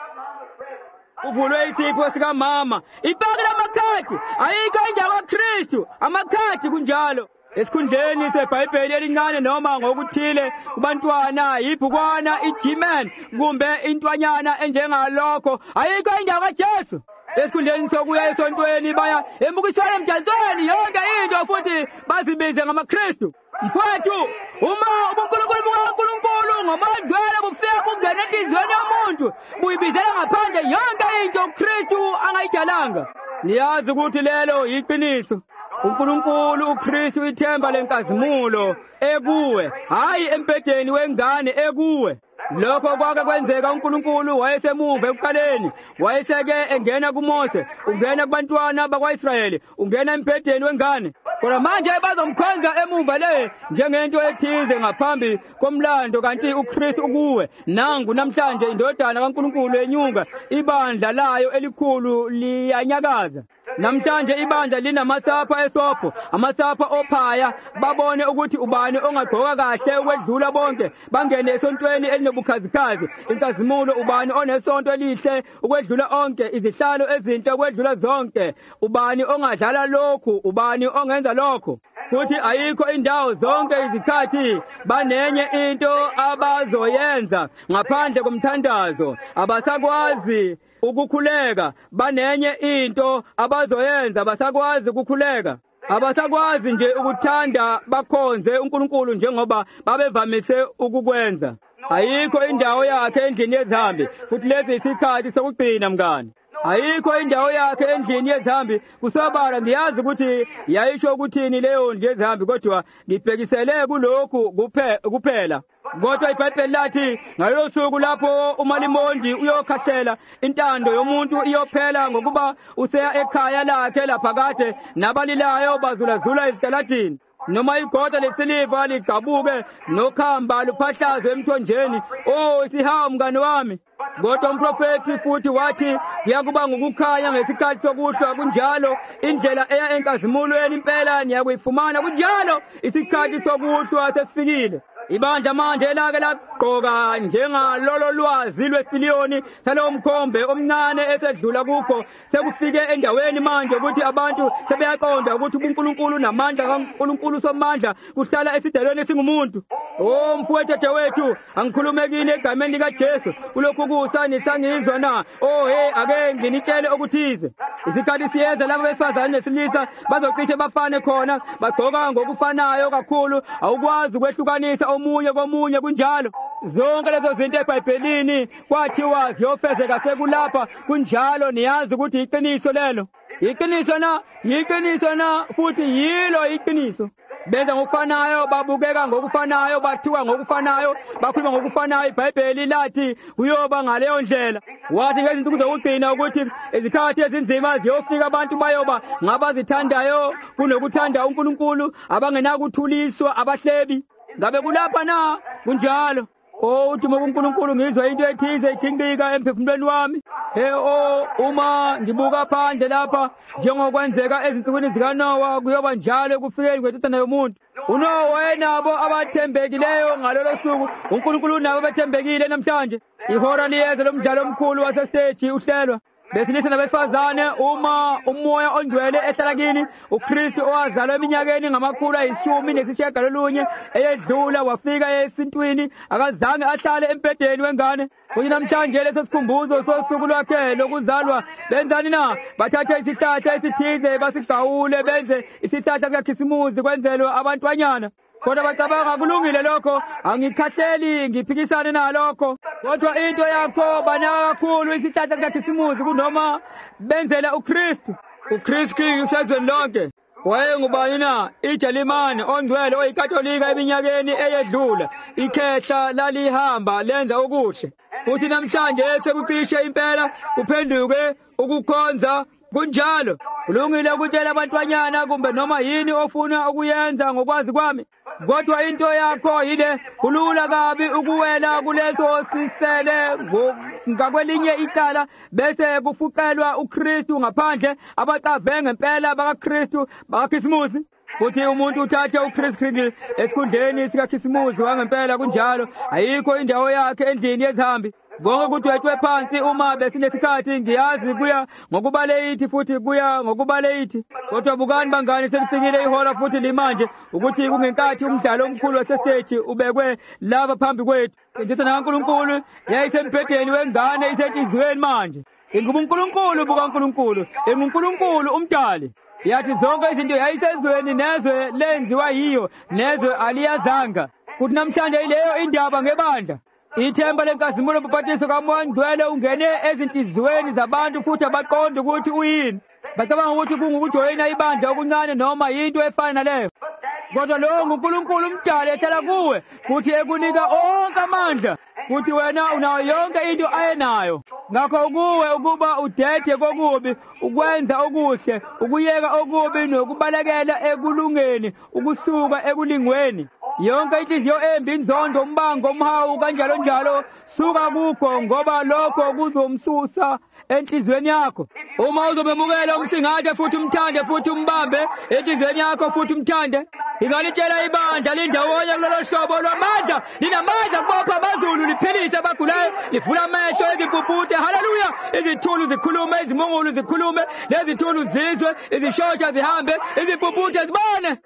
uvulwe isipho sikamama ibhaki lamakhadi ayikho indawo kaKristu amakhadi kunjalo esikhundleni seBhayibheli elincane noma ngokuthile kubantwana ibhukwana iGman kumbe intwanyana enjengalokho ayikho indawo kaJesu esikhundleni sokuya esontweni baya embukisweni emdansweni yonke into futhi bazibize ngamaKristu mfowethu uma ubuNkulunkulu bukaNkulunkulu ngomandwele bufika kungena enhliziyweni yomuntu buyibizela ngaphandle yonke into uKristu angayidalanga niyazi ukuthi lelo yiqiniso uNkulunkulu uKristu ithemba lenkazimulo ekuwe hayi empedeni wengane ekuwe lokho kwake kwenzeka uNkulunkulu wayesemuva ekuqaleni wayeseke engena kuMose ungena kubantwana bakwaIsrayeli ungena empedeni wengane kodwa manje bazomkhonza emuva le njengento ethize ngaphambi komlando kanti uKristu ukuwe nangu namhlanje indodana kaNkulunkulu enyunga ibandla layo elikhulu liyanyakaza namhlanje ibandla linamasapha esopho amasapha ophaya babone ukuthi ubani ongagqoka kahle ukwedlula bonke bangene esontweni elinobukhazikhazi inkazimulo ubani onesonto elihle ukwedlula onke izihlalo ezinhle ukwedlula zonke ubani ongadlala lokhu ubani ongenza lokho futhi ayikho indawo zonke izikhathi banenye into abazoyenza ngaphandle komthandazo abasakwazi ukukhuleka banenye into abazoyenza basakwazi ukukhuleka abasakwazi nje ukuthanda bakhonze uNkulunkulu njengoba babevamise ukukwenza ayikho indawo yakhe endlini yezihambi futhi lezi isikhathi sokugcina mngani ayikho indawo yakhe endlini yezihambi kusobala ngiyazi ukuthi yayisho ukuthini leyo ndlu yezihambi kodwa ngibhekisele kulokhu kuphela kodwa iBhayibheli lathi ngalo suku lapho umalimondi uyokhahlela intando yomuntu iyophela ngokuba useya ekhaya lakhe laphakade nabalilayo bazulazula ezitaladini noma igoda lesiliva ligabuke nokhamba luphahlazwe emthonjeni. Oh sihawu mngane wami. Kodwa umprofeti futhi wathi kuyakuba ngokukhanya ngesikhathi sokuhlwa kunjalo indlela eya enkazimulweni impela niyakuyifumana kunjalo isikhathi sokuhlwa sesifikile. Ibandla manje elake lagqoka njengalolo lwazi lwesipiliyoni salowo mkhombe omncane esedlula kukho sekufike endaweni manje ukuthi abantu sebeyaqonda ukuthi uNkulunkulu namandla kaNkulunkulu somandla kuhlala esidalweni esingumuntu. Oh mfowethu wethu angikhulumekile egameni lika Jesu kulokhu kusa nisangizwa na. Oh hey ake nginitshele okuthize. Isikhathi siyeza labo besifazane nesilisa bazocishe bafane khona bagqoka ngokufanayo kakhulu awukwazi ukwehlukanisa omunye komunye kunjalo. Zonke lezo zinto eBhayibhelini kwathiwa ziyofezeka sekulapha kunjalo niyazi ukuthi iqiniso lelo. Iqiniso na, iqiniso na futhi yilo iqiniso. Benza ngokufanayo babukeka ngokufanayo bathiwa ngokufanayo bakhuluma ngokufanayo iBhayibheli lathi kuyoba ngaleyo ndlela. Wathi ngezinsuku zokugcina ukuthi izikhathi ezinzima ziyofika abantu bayoba ngabazithandayo kunokuthanda uNkulunkulu abangenakuthuliswa abahlebi. Ngabe kulapha na kunjalo. Oh uthi uNkulunkulu ngizwa into ethize idingika emphefumulweni wami. Hey oh uma ngibuka phandle lapha njengokwenzeka ezinsukwini zikaNoah kuyoba njalo kufikeni kwentuthuko yomuntu. uNoah nabo abathembekileyo ngalolo suku uNkulunkulu nabo bethembekile namhlanje. Ihora liyeza lomdlalo omkhulu wasestage uhlelwa. Besilisa nabesifazane uma umoya ongcwele ehlala kini uKristu owazalwa eminyakeni ngamakhulu ayishumi nesishiyagalolunye eyedlula wafika esintwini akazange ahlale embhedeni wengane. Kunye namhlanje lesesikhumbuzo sosuku lwakhe lokuzalwa benzani na bathatha isihlahla esithize basigawule benze isihlahla sikaKhisimusi kwenzelwe abantwanyana. Kodwa bacabanga kulungile lokho angikhahleli ngiphikisane nalokho. Kodwa into yakho banaka kakhulu isihlahla sikaKhisimusi kunoma benzela uKristu. uKristu usezweni lonke. Wayengubani na? iJalimane ongcwele oyikatolika eminyakeni eyedlula. Ikhehla lalihamba lenza okuhle. Futhi namhlanje sekucishe impela kuphenduke ukukhonza kunjalo. Kulungile ukutshela abantwanyana kumbe noma yini ofuna ukuyenza ngokwazi kwami. Kodwa into yakho yile kulula kabi ukuwela kuleso sisele ngakwelinye icala bese kufuqelwa uKristu ngaphandle abaqave ngempela bakaKristu bakaKhisimusi. Futhi umuntu uthatha uKristu esikhundleni sikaKhisimusi wangempela kunjalo ayikho indawo yakhe endlini yezihambi. Bonke kudwetshwe phansi uma besinesikhathi ngiyazi kuya ngokuba leyithi futhi kuya ngokuba leyithi. Kodwa bukani bangani selifikile ihora futhi limanje ukuthi kungenkathi umdlalo omkhulu wasestage ubekwe laba phambi kwethu. Indodana kaNkulunkulu yayisembhedeni wengane isenhliziyweni manje. InguNkulunkulu bukaNkulunkulu, inguNkulunkulu umdali. Yathi zonke izinto yayisezweni nezwe lenziwa yiyo nezwe aliyazanga. Kuthi namhlanje ileyo indaba ngebandla. Ithemba lenkazimulo baphathiso kaMoya Ngcwele ungene ezinhliziyweni zabantu futhi abaqonda ukuthi uyini. Bacabanga ukuthi kungukujoyina ibandla okuncane noma yinto efana naleyo. Kodwa lo nguNkulunkulu umdali ehlala kuwe futhi ekunika onke amandla. Futhi wena unayo yonke into ayenayo. Ngakho kuwe ukuba udethe kokubi, ukwenza okuhle, ukuyeka okubi nokubalekela ekulungeni, ukusuka ekulingweni. Yonke inhliziyo embi inzondo umbango umhawu kanjalo njalo suka kukho ngoba lokho kuzomsusa enhlizweni yakho. Uma uzobemukela umsingathe futhi umthande futhi umbambe enhlizweni yakho futhi umthande. Ingalitshela ibandla lindawonye kulolo hlobo lwamandla linamandla kubopha amazulu liphilise abagulayo livula amehlo ezimpupute haleluya izithulu zikhulume izimungulu zikhulume lezithulu zizwe izishosha zihambe izimpupute zibone.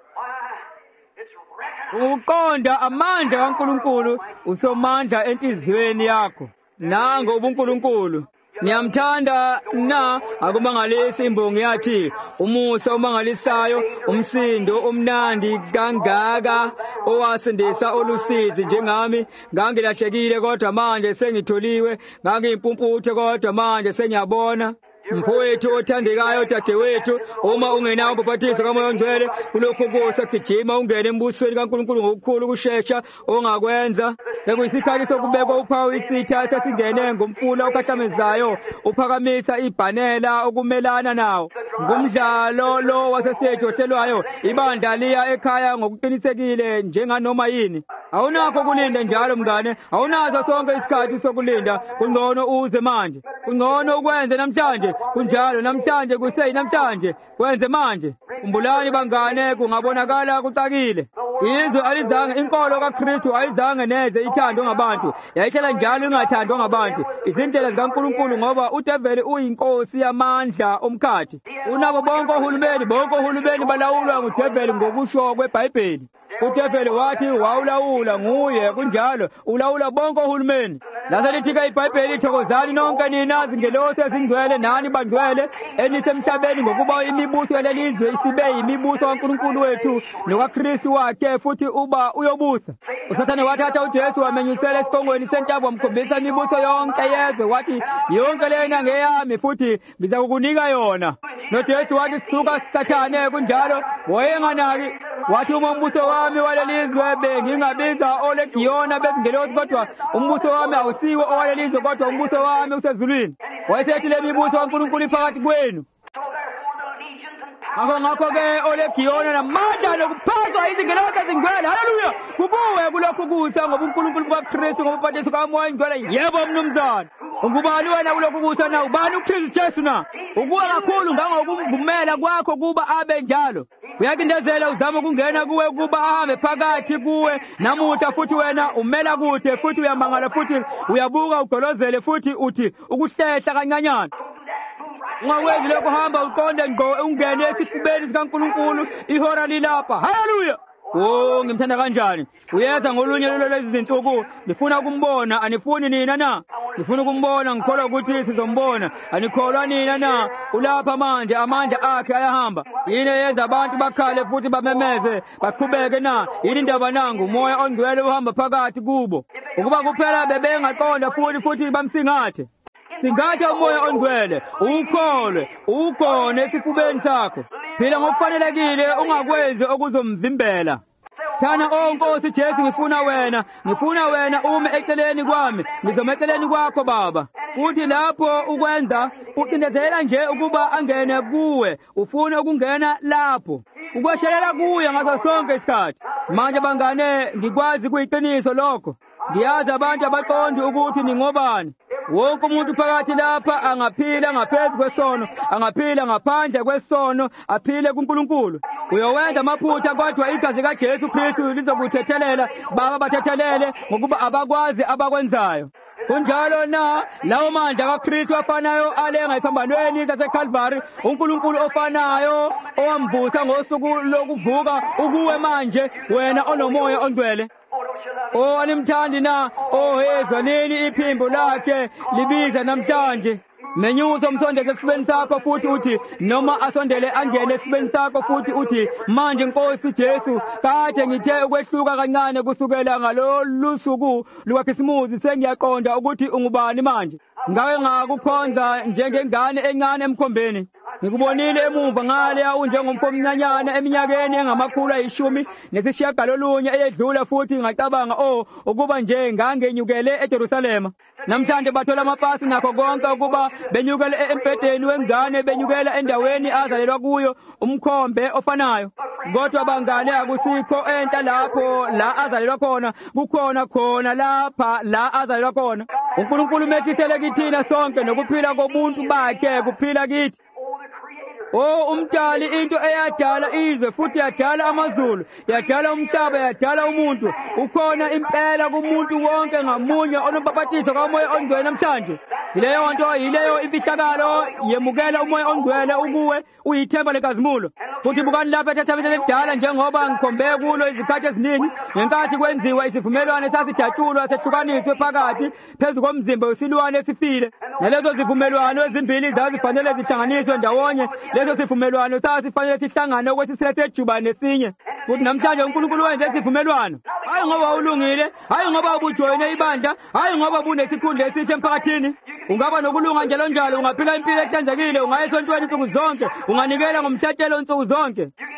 Uqonda amandla kaNkulunkulu usomandla enhlizweni yakho. Nango ubuNkulunkulu niyamthanda na akumangalisi imbongi yathi umusa umangalisayo umsindo omnandi kangaka owasindisa olusizi njengami ngangilahlekile kodwa manje sengitholiwe ngangimpumputhe kodwa manje sengiyabona. Mfowethu othandekayo dadewethu uma ungenawo ubhaphathiso kaMoya Ngcwele kulokho kusagijima ungene embusweni kaNkulunkulu ngokukhulu kusheshsha ongakwenza. Sekuyisikhathi sokubekwa uphawu isitha sesingene ngomfula okhahlameza uphakamisa ibhanela okumelana nawo. ngumdlalo lo wasestage ohlelwayo ibandla liya ekhaya ngokuqinisekile njenganoma yini. Awunakho kulinda njalo mngane, awunazo sonke isikhathi sokulinda. Kungcono uze manje, kungcono ukwenze namhlanje, kunjalo namhlanje kuseyi namhlanje, kwenze manje. Umbulani bangane kungabonakala kucakile. Izwe alizange, inkolo kaKristu ayizange neze ithandwe ngabantu, yayihlala njalo ingathandwa ngabantu. Izindlela zikaNkulunkulu ngoba uDeveli uyinkosi yamandla omkhathi. Unabo bonke ohulumeni, bonke ohulumeni balawulwa nguDeveli ngokusho kweBhayibheli. uDeveli wathi wawulawula nguye, kunjalo ulawula bonke ohulumeni. Laselithi-ke iBhayibheli, thokozani nonke nina zingelosi ezingcwele nani bangcwele enisemhlabeni ngokuba imibuso yalelizwe isibe yimibuso kaNkulunkulu wethu nokaKristu wakhe futhi uba uyobusa. uSathane wathatha uJesu wamenyusela esiqongweni sentaba wamkhombisa imibuso yonke yezwe wathi yonke lena ngeyami futhi ngiza kukunika yona. noJesu wathi suka Sathane, kunjalo wayenganaki. Wathi uma umbuso wami walelizwe bengingabiza olegiyona bezingelosi kodwa umbuso wami awusiwo owalelizwe kodwa umbuso wami usezulwini. Wayesethi le mibuso kaNkulunkulu iphakathi kwenu. Ngakho ngakho-ke olegiyona namandla nokuphazwa izingelosi ezingcwele, haleluya, kubuwe kulokhu kusa ngoba uNkulunkulu bukaKristu ngobuphathiso kaMoya Oyingcwele. Yebo mnumzane, ungubani wena kulokhu kusa na? Ubani uKristu Jesu na? Ukuwa kakhulu ngangokumvumela kwakho kuba abe njalo. Uyakindezela uzama ukungena kuwe kuba ahambe phakathi kuwe namuhla, futhi wena umela kude futhi uyamangala futhi uyabuka ugolozele futhi uthi ukuhlehla kancanyana. Ungakwenzi lokho, hamba uqonde ngqo ungene esifubeni sikaNkulunkulu ihora lilapha. Haleluya. Oh, ngimthanda kanjani. Uyeza ngolunye lezi zinsuku, ngifuna ukumbona. Anifuni nina na? Ngifuna ukumbona, ngikholwa ukuthi sizombona. Anikholwa nina na? Ulapha manje, amandla akhe ayahamba. Yini yenza abantu bakhale futhi bamemeze baqhubeke na? Yini indaba nangu? Umoya Ongcwele uhamba phakathi kubo ukuba kuphela bebengaqonda futhi futhi bamsingathe. Singatha umoya Ongcwele, ukholwe, ukhona esifubeni sakho. Phila ngokufanelekile, ungakwenzi okuzomvimbela. Thana o Nkosi Jesu, ngifuna wena, ngifuna wena ume eceleni kwami, ngizoma eceleni kwakho Baba. Uthi lapho ukwenza ucindezela nje ukuba angene kuwe, ufuna ukungena lapho ukwashelela kuye ngaso sonke isikhathi. Manje bangane, ngikwazi kuyiqiniso lokho. Ngiyazi abantu abaqondi ukuthi ningobani. Wonke umuntu phakathi lapha angaphila ngaphezu kwesono, angaphila ngaphandle kwesono, aphile kuNkulunkulu. Uyowenza amaphutha kodwa igazi kaJesu Kristu lizokuthethelela. Baba bathethelele ngokuba abakwazi abakwenzayo. Kunjalo na lawo mandla kaKristu afanayo alenga esiphambanweni saseCalvary, uNkulunkulu ofanayo owamvusa ngosuku lokuvuka ukuwe manje, wena onomoya Ongcwele. Oh, animthandi na? Oh, hezwa nini iphimbo lakhe libiza namhlanje. Menyusa umsondeze esifubeni sakho futhi uthi noma asondele angene esifubeni sakho futhi uthi manje Nkosi Jesu, kade ngithe ukwehluka kancane kusukela ngalolu suku lukaKhisimusi sengiyaqonda ukuthi ungubani manje. Ngake ngakukhonza njengengane encane emkhombeni. Ngikubonile emuva ngale unjengomfo omncanyana eminyakeni engamakhulu ayishumi nesishiyagalolunye eyedlula futhi ngacabanga oh ukuba nje ngangenyukele eJerusalema. Namhlanje bathola amapasi nakho konke ukuba benyukele embhedeni wengane, benyukela endaweni azalelwa kuyo umkhombe ofanayo. Kodwa bangane akusikho enhla lapho la azalelwa khona, kukhona khona lapha la azalelwa khona. uNkulunkulu umehlisele kithina sonke nokuphila kobuntu bakhe kuphila kithi. Oh, umdali into eyadala izwe futhi yadala amazulu, yadala umhlaba, yadala umuntu. Ukhona impela kumuntu wonke ngamunye onobhabhatizo kaMoya Ongcwele namhlanje. Yileyo nto, yileyo imfihlakalo yemukela uMoya Ongcwele ukuwe, uyithemba lekazimulo. Futhi bukani lapha eTestamenteni Elidala njengoba ngikhombe kulo izikhathi eziningi, ngenkathi kwenziwa isivumelwano esasidatshulwa sehlukaniswe phakathi phezu komzimba wesilwane esifile. Nalezo zivumelwano ezimbili zazifanele zihlanganiswe ndawonye. Leso sivumelwano sasifanele sihlangane okwesisele sejubane nesinye. Futhi namhlanje uNkulunkulu wenze isivumelwano, hayi ngoba ulungile, hayi ngoba ubujoyine ibandla, hayi ngoba bunesikhundla esihle emphakathini. Ungaba nokulunga njalo njalo, ungaphila impilo ehlanzekile, ungaya esontweni insuku zonke, unganikela ngomhlatshelo insuku zonke.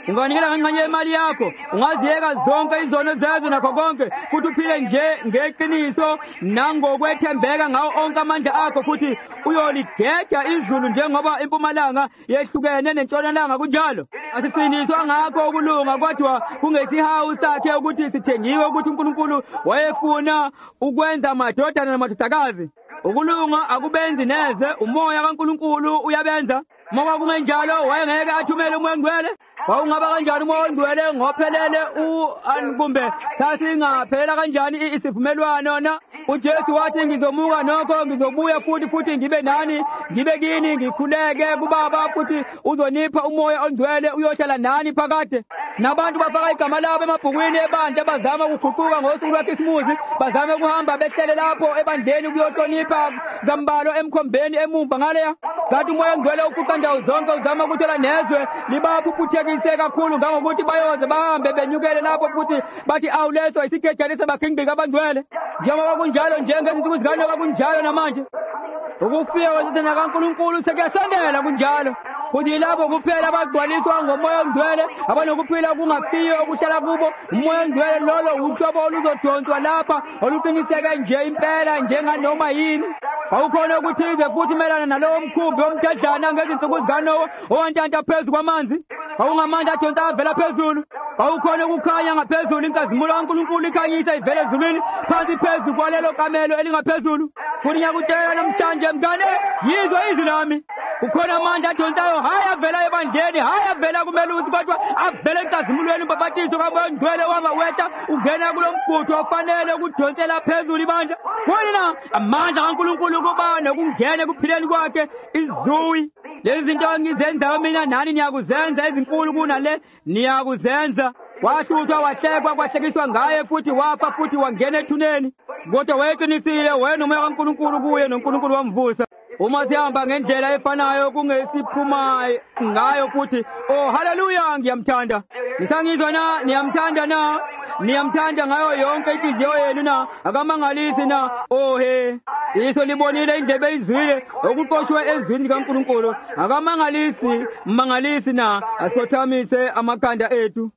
unganikela kancane imali yakho, ungaziyeka zonke izono zezwe nakho konke futhi uphile nje ngeqiniso nangokwethembeka ngawo onke amandla akho futhi uyoligeja izulu njengoba impumalanga yehlukene nentshonalanga kunjalo. Asisiniswa ngakho ukulunga kodwa kungesihawu sakhe ukuthi sithengiwe ukuthi uNkulunkulu wayefuna ukwenza amadodana namadodakazi. Ukulunga akubenzi neze, umoya kaNkulunkulu uyabenza. Ngoba kungenjalo wayengeke athumele umoya ngcwele. Wawungaba kanjani umoya ngcwele ngophelele u kumbe sasingaphelela kanjani isivumelwano na uJesu wathi ngizomuka nokho ngizobuya futhi futhi ngibe nani ngibe kini ngikhuleke kuBaba futhi uzonipha umoya ongcwele uyohlala nani phakade. Nabantu bafaka igama labo emabhukwini ebandla bazama ukuguquka ngosuku lwaKhisimusi, bazama ukuhamba behlele lapho ebandleni ukuyohlonipha ngambalo emkhombeni emumva ngaleya. Kanti umoya ngcwele ufuqa ndawo zonke uzama ukuthola nezwe libaphuphethekise kakhulu ngangokuthi bayoze bahambe benyukele lapho futhi bathi awuleso isigejane sabakhinqika abangcwele. Njengoba kunjalo njengezinsuku zikaNowa kunjalo namanje. Ukufika kwezithana kaNkulunkulu sekuyasondela kunjalo. Futhi labo kuphela abagcwaliswa ngomoya ongcwele abanokuphila kungafiyo okuhlala kubo. Umoya ongcwele lolo uhlobo oluzodonswa lapha oluqiniseke nje impela njenganoma yini. Awukhona ukuthize futhi melana nalowo mkhumbi womthedlana ngezinsuku zikaNowa owantanta phezu kwamanzi. Awungamandla adonsa avela phezulu. Awukhona ukukhanya ngaphezulu, inkazimulo kaNkulunkulu ikhanyisa ivele ezulwini phansi phezu kwalelo kamelo elingaphezulu. Futhi ngiyakutshela namhlanje mngane, yizwa izwi lami. Kukhona amandla adonsayo, hayi avela ebandleni, hayi avela kumelusi kodwa avela enkazimulweni umbhabhatiso kaMoya Ngcwele wanga wetha ungena kulo mbutho ofanele ukudonsela phezulu ibandla. Khona amandla kaNkulunkulu kuba nokungena kuphileni kwakhe izuwi. Lezi zinto ngizenzayo mina nani niyakuzenza ezinkulu kunale niyakuzenza. Wahluthwa wahlekwa kwahlekiswa ngaye futhi wafa futhi wangena ethuneni. Kodwa wayeqinisile wena umoya kaNkulunkulu kuye noNkulunkulu wamvusa. Uma sihamba ngendlela efanayo kungesiphuma ngayo futhi oh haleluya ngiyamthanda. Nisangizwa na niyamthanda na niyamthanda ngayo yonke inhliziyo yenu na akamangalisi na oh he iso libonile indlebe izwile okuqoshwe ezwini kaNkulunkulu akamangalisi mangalisi na asikhothamise amakhanda ethu.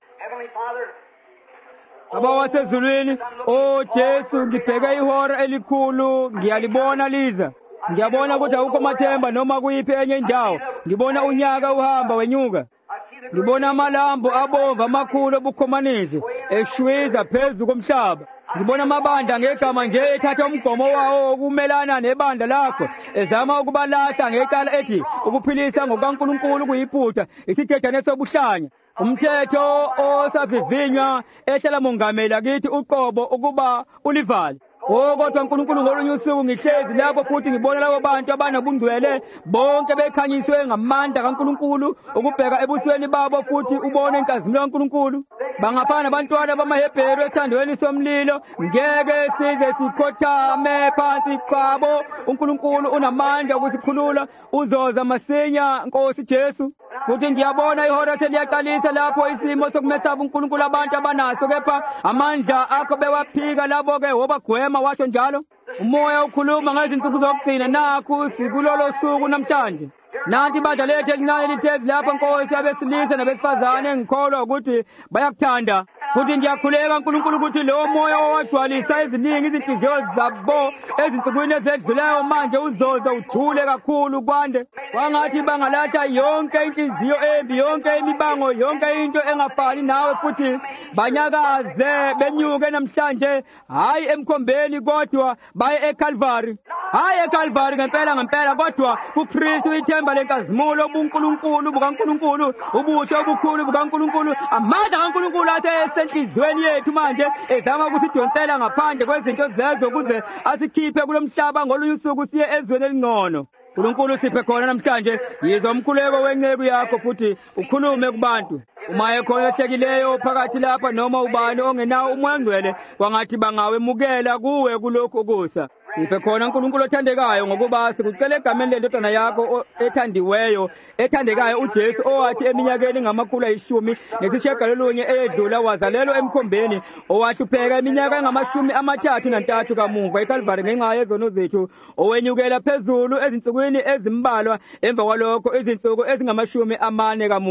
Baba wasezulwini, oh Jesu ngibheke ihora elikhulu ngiyalibona liza. Ngiyabona ukuthi awukho mathemba noma kuyiphi enye indawo. Ngibona unyaka uhamba wenyuka. Ngibona amalambo abomva amakhulu obukhomanisi eshwiza phezulu komhlaba. Ngibona amabandla ngegama nje ethatha umgomo wawo ukumelana nebandla lakho ezama ukubalahla ngecala ethi ukuphilisa ngokaNkulunkulu kuyiphutha isigejane sobuhlanya. Umthetho osavivinywa ehlala mongameli akithi uqobo ukuba ulivale. Oh kodwa uNkulunkulu ngolunye usuku ngihlezi lapho futhi ngibona labo bantu abanobungcwele bonke bekhanyiswe ngamandla kaNkulunkulu ukubheka ebusweni babo futhi ubone inkazimulo kaNkulunkulu. Bangafana nabantwana bamaHebheru esithandweni somlilo, ngeke size sikhothame phansi kwabo. uNkulunkulu unamandla ukusikhulula uzoza masinya Nkosi Jesu. Futhi ngiyabona ihora seliyaqalisa lapho isimo sokumesaba uNkulunkulu abantu abanaso, kepha amandla akho bewaphika labo ke wobagwema washo njalo. Umoya ukhuluma ngezinsuku zokugcina nakho sikulolo suku namhlanje. Nanti ibandla lethu elincane lithezi lapha Nkosi abesilisa nabesifazane ngikholwa ukuthi bayakuthanda. Futhi ngiyakhuleka uNkulunkulu ukuthi lowo moya owagcwalisa eziningi izinhliziyo zabo ezinsukwini ezedluleyo manje uzoza ujule kakhulu kwande. Wangathi bangalahla yonke inhliziyo embi, yonke imibango, yonke into engafani nawe futhi banyakaze benyuke namhlanje hayi emkhombeni kodwa baye eCalvary. Hayi eCalvary ngempela ngempela kodwa kuKristu ithemba lenkazimulo ubuNkulunkulu bukaNkulunkulu, ubuhle obukhulu bukaNkulunkulu, amandla kaNkulunkulu asesenhlizweni yethu manje ezama ukusidonsela ngaphandle kwezinto zezwe ukuze asikhiphe kulomhlaba ngolunye usuku siye ezweni elingcono. uNkulunkulu siphe khona namhlanje, yizwa umkhuleko wenceku yakho futhi ukhulume kubantu. Uma ekhona ehlekileyo phakathi lapha noma ubani ongenawo umoya ngcwele kwangathi bangawemukela kuwe kulokho kusa. Siphe khona uNkulunkulu othandekayo ngokuba sikucela egameni lendodana yakho ethandiweyo ethandekayo uJesu owathi eminyakeni ngamakhulu ayishumi nesishiyagalolunye eyedlula wazalelwa emkhombeni owahlupheka iminyaka engamashumi amathathu nantathu kamuva eCalvary ngenxa yezono zethu owenyukela phezulu ezinsukwini ezimbalwa emva kwalokho izinsuku ezingamashumi amane kamuva.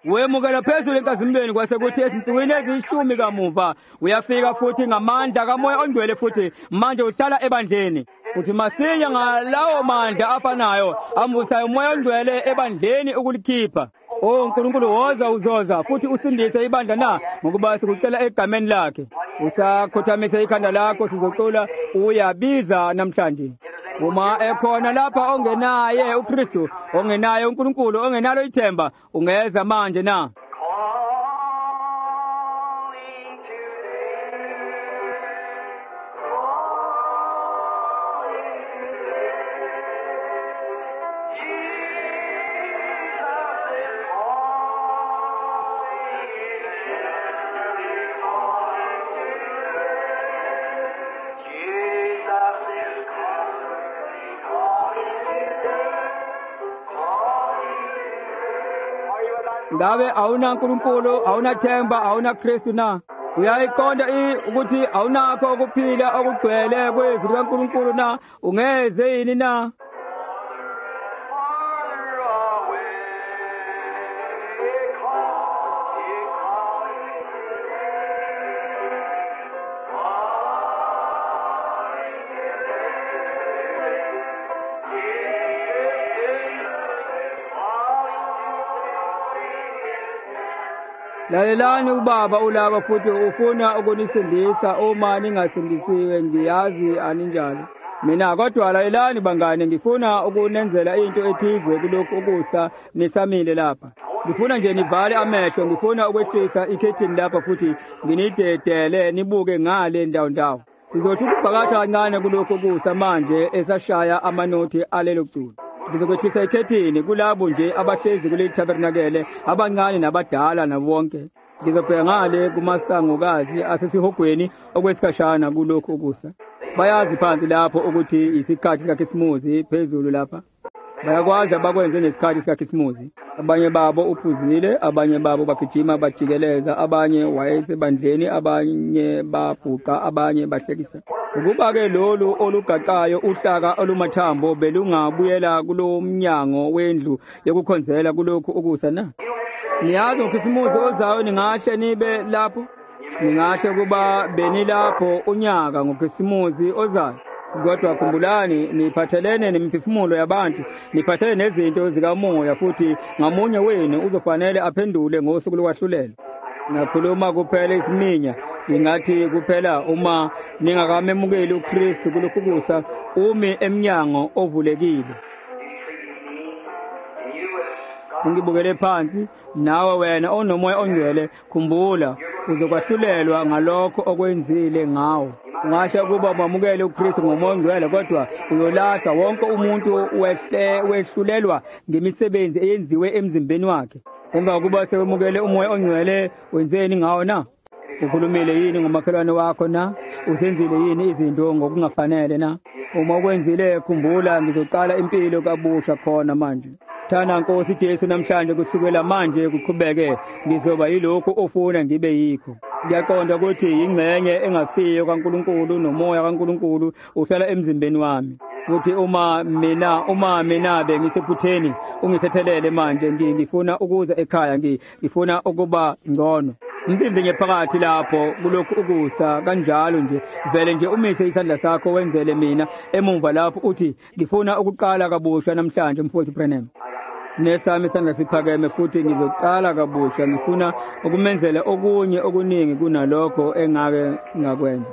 wemukela phezulu enkazimbeni kwase kuthi ezinsukwini eziyishumi kamuva uyafika futhi ngamandla kamoya ongcwele futhi manje uhlala ebandleni futhi masinya ngalawo mandla afanayo ambusayo umoya ongcwele ebandleni ukulikhipha. Oh uNkulunkulu woza uzoza futhi usindise ibandla na ngokuba sikucela egameni lakhe. Usakhothamisa ikhanda lakho sizocula uyabiza namhlanje. Uma ekhona lapha ongenaye uKristu, ongenaye uNkulunkulu, ongenalo ithemba, ungeza manje na. Ngabe awuna uNkulunkulu, awuna themba, awuna Kristu na. Uyayiqonda ukuthi awunakho ukuphila okugcwele kwezwi likaNkulunkulu na, ungeze yini na. Lalelani ubaba ulaka futhi ufuna ukunisindisa uma ningasindisiwe ngiyazi aninjalo. Mina kodwa lalelani bangane ngifuna ukunenzela into ethize kulokhu ukusa nisamile lapha. Ngifuna nje nivale amehlo, ngifuna ukwehlisa ikhethini lapha futhi nginidedele nibuke ngale ndawo ndawo. Sizothi ukubhakasha kancane kulokhu ukusa manje esashaya amanothi alelo culo. Ngizokwehlisa ikhethini kulabo nje abahlezi kule tabernakele abancane nabadala nabonke. Ngizobheka ngale kumasangokazi asesihogweni okwesikhashana kulokhu ukusa. Bayazi phansi lapho ukuthi isikhathi sikaKhisimusi phezulu lapha. Bayakwazi abakwenze nesikhathi sikaKhisimusi. Abanye babo uphuzile, abanye babo bagijima bajikeleza, abanye wayesebandleni, abanye babhuqa, abanye bahlekisa. Ukuba-ke lolu olugaqayo uhlaka olumathambo belungabuyela kulo mnyango wendlu yokukhonzela kulokhu ukusa na. Niyazi uKhisimusi ozayo ningahle nibe lapho. Ningahle kuba benilapho unyaka ngoKhisimusi ozayo. Kodwa khumbulani niphathelene nemiphefumulo yabantu, niphathelene nezinto zikamoya futhi ngamunye wenu uzofanele aphendule ngosuku lokwahlulelwa. Nakhuluma kuphela isiminya, ingathi kuphela uma ningakamemukeli uKristu kulokhu kusa umi emnyango ovulekile. Ungibukele phansi, nawe wena onomoya ongcwele, khumbula uzokwahlulelwa ngalokho okwenzile ngawo. Ungasho ukuba umamukele uKristu ngomoya ongcwele kodwa uyolahla wonke umuntu wehle wehlulelwa ngemisebenzi eyenziwe emzimbeni wakhe. Emva kokuba sewemukele umoya ongcwele wenzeni ngawo na? Ukhulumile yini ngomakhelwane wakho na? Usenzile yini izinto ngokungafanele na? Uma ukwenzile khumbula ngizoqala impilo kabusha khona manje. Thana Nkosi Jesu namhlanje kusukela manje kuqhubeke ngizoba yilokho ofuna ngibe yikho. Ngiyaqonda ukuthi ingcenye engafiyo kaNkulunkulu nomoya kaNkulunkulu uhlala emzimbeni wami. Futhi uma mina uma mina bengisephutheni ungithethelele manje ngifuna ukuza ekhaya ngifuna ukuba ngcono. Ngimphinde ngephakathi lapho kulokhu ukusa kanjalo nje vele nje umise isandla sakho wenzele mina emumva lapho uthi ngifuna ukuqala kabusha namhlanje mfowethu Branham. Nesami isandla siphakeme futhi ngizoqala kabusha ngifuna ukumenzela okunye okuningi kunalokho engake ngakwenza.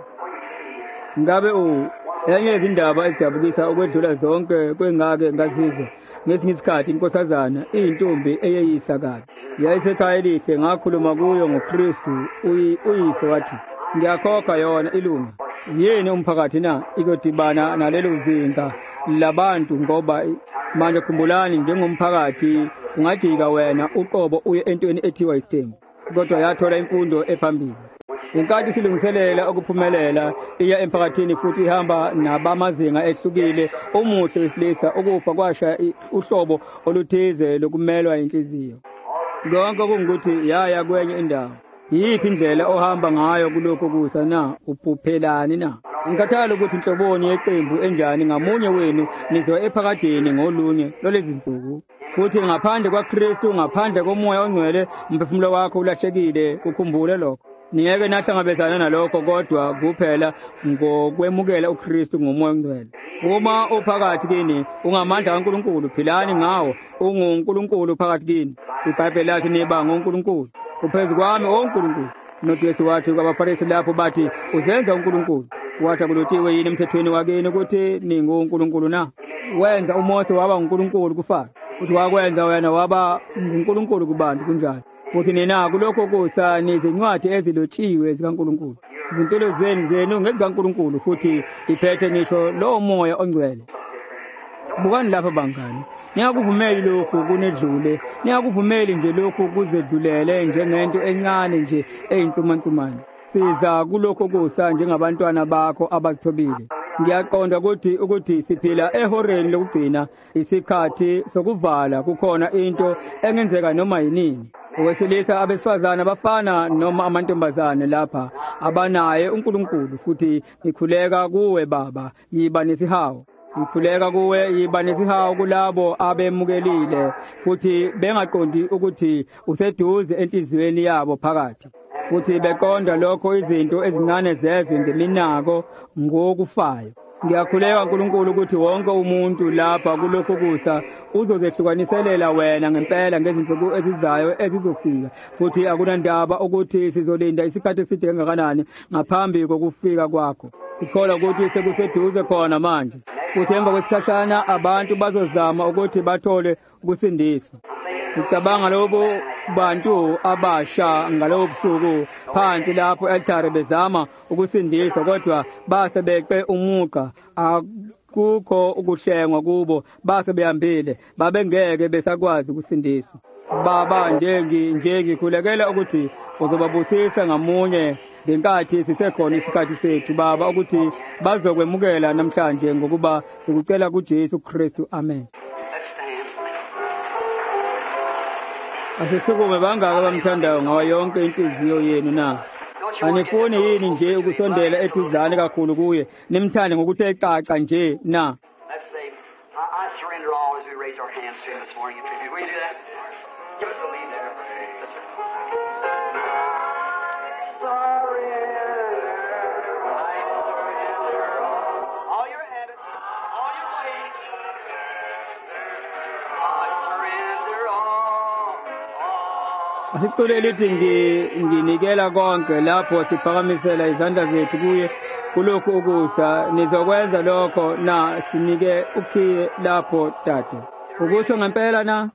Ngabe u enye izindaba ezidabukisa okwedlula zonke kwengake ngazizwa ngesinye isikhathi inkosazana intombi eyeyisakazi yayisekhaya elihle ngakhuluma kuyo ngoKristu uyise wathi ngiyakhokha yona ilunga yini umphakathi na izodibana nalelo zinga labantu ngoba manje khumbulani njengomphakathi ungajika wena uqobo uye entweni ethiwa isithembu kodwa yathola imfundo ephambili. Inkathi silungiselela ukuphumelela iya emphakathini futhi ihamba nabamazinga ehlukile omuhle wesilisa ukufa kwasha uhlobo oluthize lokumelwa inhliziyo. Konke kungukuthi yaya kwenye indawo. Yiphi indlela ohamba ngayo kulokho kusa na uphuphelani na? Ngikhathala ukuthi inhloboni yeqembu enjani ngamunye wenu nizoya ephakadeni ngolunye lolezi zinsuku. futhi ngaphandle kwaKristu, ngaphandle komoya ongcwele, umphefumulo wakho ulahlekile. Ukhumbule lokho. Ningeke nahlangabezana nalokho kodwa kuphela ngokwemukela uKristu ngomoya ongcwele. Uma uphakathi kini ungamandla kaNkulunkulu, philani ngawo. UnguNkulunkulu phakathi kini. iBhayibheli lathi niba ngoNkulunkulu. Uphezu kwami oNkulunkulu. NoJesu wathi kwabaFarisi lapho bathi uzenza uNkulunkulu. Wathi kulotshiwe yini emthethweni wakini ukuthi ninguNkulunkulu na? Wenza uMose waba uNkulunkulu kuFaro. Uthi wakwenza wena waba uNkulunkulu kubantu kunjalo. Futhi nina kulokho kusa nizincwadi ezilotshiwe zikaNkulunkulu. Izimpilo zenu zenu ngezikaNkulunkulu futhi iphethe ngisho lo moya ongcwele. Bukani lapha bangani. Niyakuvumeli lokhu kunedlule. Niyakuvumeli nje lokhu kuzedlulele njengento encane nje eyinsumansumane. Siza kulokho kusa njengabantwana bakho abazithobile. Ngiyaqonda ukuthi ukuthi siphila ehoreni lokugcina, isikhathi sokuvala. Kukhona into engenzeka noma yinini. Owesilisa abesifazana bafana noma amantombazane lapha abanaye uNkulunkulu futhi ngikhuleka kuwe Baba, yiba nesihawu. Ngikhuleka kuwe yiba nesihawu kulabo abemukelile futhi bengaqondi ukuthi useduze enhliziyweni yabo phakathi. Futhi beqonda lokho izinto ezincane zezwe ngeminako ngokufayo. Ngiyakhuleka uNkulunkulu ukuthi wonke umuntu lapha kulokho kusa uzozehlukaniselela wena ngempela ngezinsuku ezizayo ezizofika. Futhi akunandaba ukuthi sizolinda isikhathi eside kangakanani ngaphambi kokufika kwakho. Sikholwa ukuthi sekuseduze khona manje. Futhi emva kwesikhashana abantu bazozama ukuthi bathole ukusindiswa. Ngicabanga lobo bantu abasha ngalobo busuku phansi lapho e-altare bezama ukusindiswa kodwa base beqe umuqa. Akukho ukuhlengwa kubo, base behambile babengeke besakwazi ukusindiswa. Baba njengi njengikhulekela ukuthi uzobabusisa ngamunye ngenkathi sisekhona isikhathi sethu Baba ukuthi bazokwemukela namhlanje ngokuba sikucela kuJesu Kristu. Amen. Asisukume bangaka bamthandayo ngawa yonke inhliziyo yenu na? Anifuni yini nje ukusondela eduzane kakhulu kuye nimthande ngokuthe xaxa nje na? Let's say, I, I surrender all as we raise our hands to Him this morning in tribute. Will you do that? Give us a lead there. Surrender, I surrender all. All your habits, all your ways. I surrender all, all. Asicule lithi nginikela konke lapho siphakamisela izandla zethu kuye kulokhu ukusa. Nizokwenza lokho na sinike ukhiye lapho Tate. Ukusho ngempela na?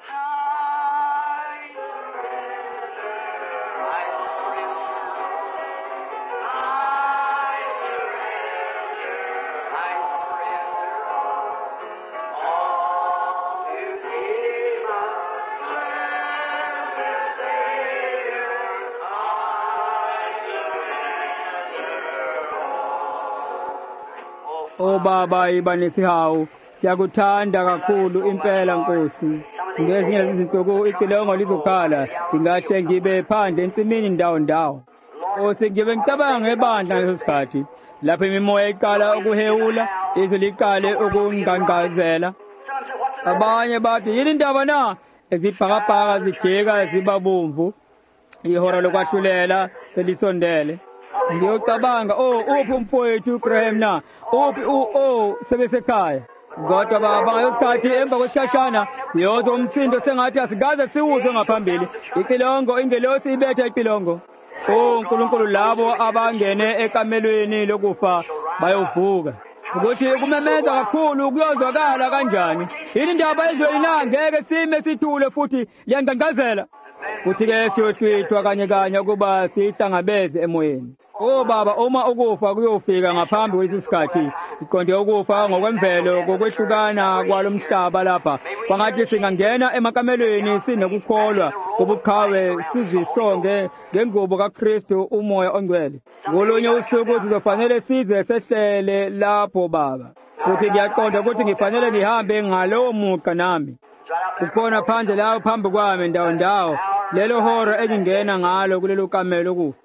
O Baba iba nesihawu, siyakuthanda kakhulu impela Nkosi. Ngezinye izinsuku icilongo lizokhala, ngingahle ngibe phandle ensimini ndawo ndawo. Nkosi ngibe ngicabanga ngebandla ngaleso sikhathi, lapho imimoya iqala ukuhewula, izwi liqale ukungangazela. Abanye bathi yini indaba na? Ezibhakabhaka zijeka zibabomvu. Ihora lokwahlulela selisondele. Ngiyocabanga oh uphi umfowethu Graham na? Uphi u oh sebesekhaya. Kodwa baba ngayosikhathi emva kwesikhashana yozo umsindo sengathi asikaze siwuzwe ngaphambili. Icilongo ingelosi ibetha icilongo. Oh uNkulunkulu labo abangene ekamelweni lokufa bayovuka. Ukuthi kumemeza kakhulu kuyozwakala kanjani? Yini indaba ezweni na ngeke sime sithule futhi liyangangazela. Futhi ke siyohlwithwa kanye kanye kuba sihlangabeze emoyeni. Oh baba uma ukufa kuyofika ngaphambi kwesisikhathi iqonde ukufa ngokwemvelo kokwehlukana kwalomhlaba lapha kwangathi singangena emakamelweni sinokukholwa kobuqhawe sizisonge ngengubo kaKristu umoya ongcwele. Ngolunye usuku sizofanele size sehlele lapho baba. Futhi ngiyaqonda ukuthi ngifanele ngihambe ngalowo muqa nami. Kukhona phandle lapho phambi kwami ndawo ndawo lelo hora engingena ngalo kulelo kamelo kufa.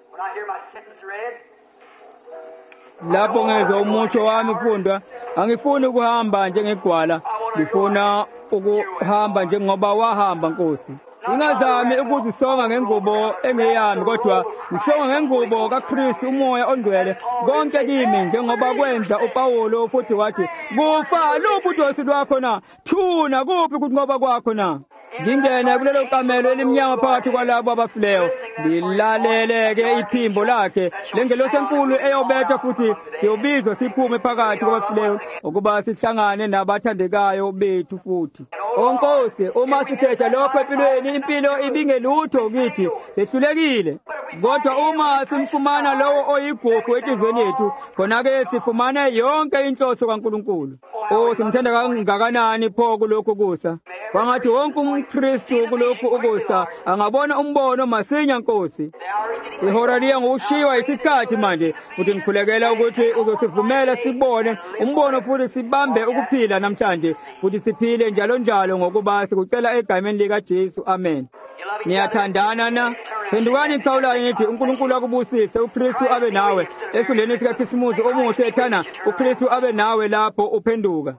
Lapho ngezwe umusho wami ufundwa, angifuni ukuhamba njengegwala, ngifuna ukuhamba njengoba wahamba Nkosi. Ingazami ukuzisonga ngengubo engeyami kodwa ngisonga ngengubo kaKristu umoya ongcwele konke kimi njengoba kwenza uPawulo futhi wathi kufa lubudosi lwakho na thuna kuphi kunqoba kwakho na. Ngingena kulelo kamelo elimnyama phakathi kwalabo abafileyo lilaleleke iphimbo lakhe lengelosi enkulu eyobetha futhi siyobizwa siphume phakathi kwabafileyo ukuba sihlangane nabathandekayo bethu futhi. Onkosi uma sikhetha lokho empilweni impilo ibingelutho kithi sehlulekile kodwa uma simfumana lowo oyigugu enhlizweni yethu khona-ke sifumana yonke inhloso kaNkulunkulu. Oh simthanda kangakanani pho kulokhu kusa kwangathi wonke umKristu kulokhu ukusa angabona umbono masinya Nkosi. Ihora liya ngokushiwa isikhathi manje futhi ngikhulekela ukuthi uzosivumela sibone umbono futhi sibambe ukuphila namhlanje futhi siphile njalo njalo ngokuba sikucela egameni lika Jesu. Amen. Niyathandana na? Phendukani iqhawulayo nithi uNkulunkulu akubusise uKristu abe nawe esifundeni sika Khisimusi omuhle ethana uKristu abe nawe lapho uphenduka.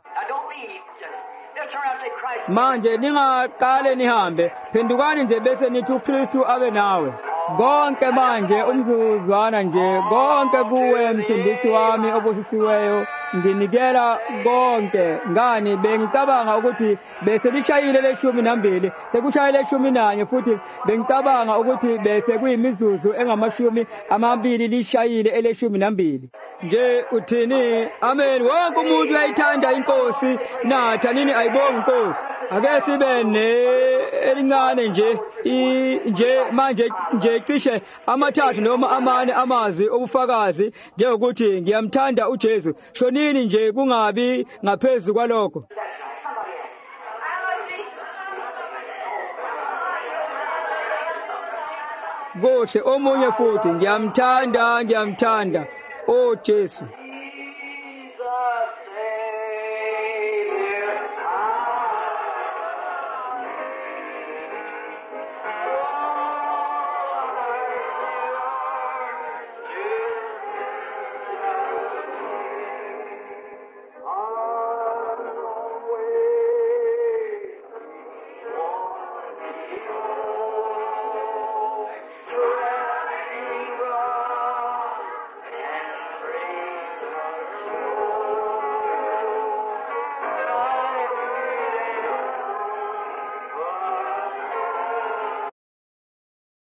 Manje ningaqale nihambe phendukani nje bese nithi uKristu abe nawe. Konke manje umzuzwana nje konke kuwe msindisi wami obusisiweyo nginikela konke ngani bengicabanga ukuthi bese lishayile leshumi nambili sekushayile leshumi nanye futhi bengicabanga ukuthi bese kuyimizuzu engamashumi amabili lishayile eleshumi nambili. Nje uthini? Amen. Wonke umuntu uyayithanda inkosi nathi nini ayibonga inkosi. Ake sibe ne elincane nje nje manje nje cishe amathathu noma amane amazi obufakazi njengokuthi ngiyamthanda uJesu. Shonini nje kungabi ngaphezulu kwalokho. Kuhle omunye futhi ngiyamthanda ngiyamthanda oh Jesu.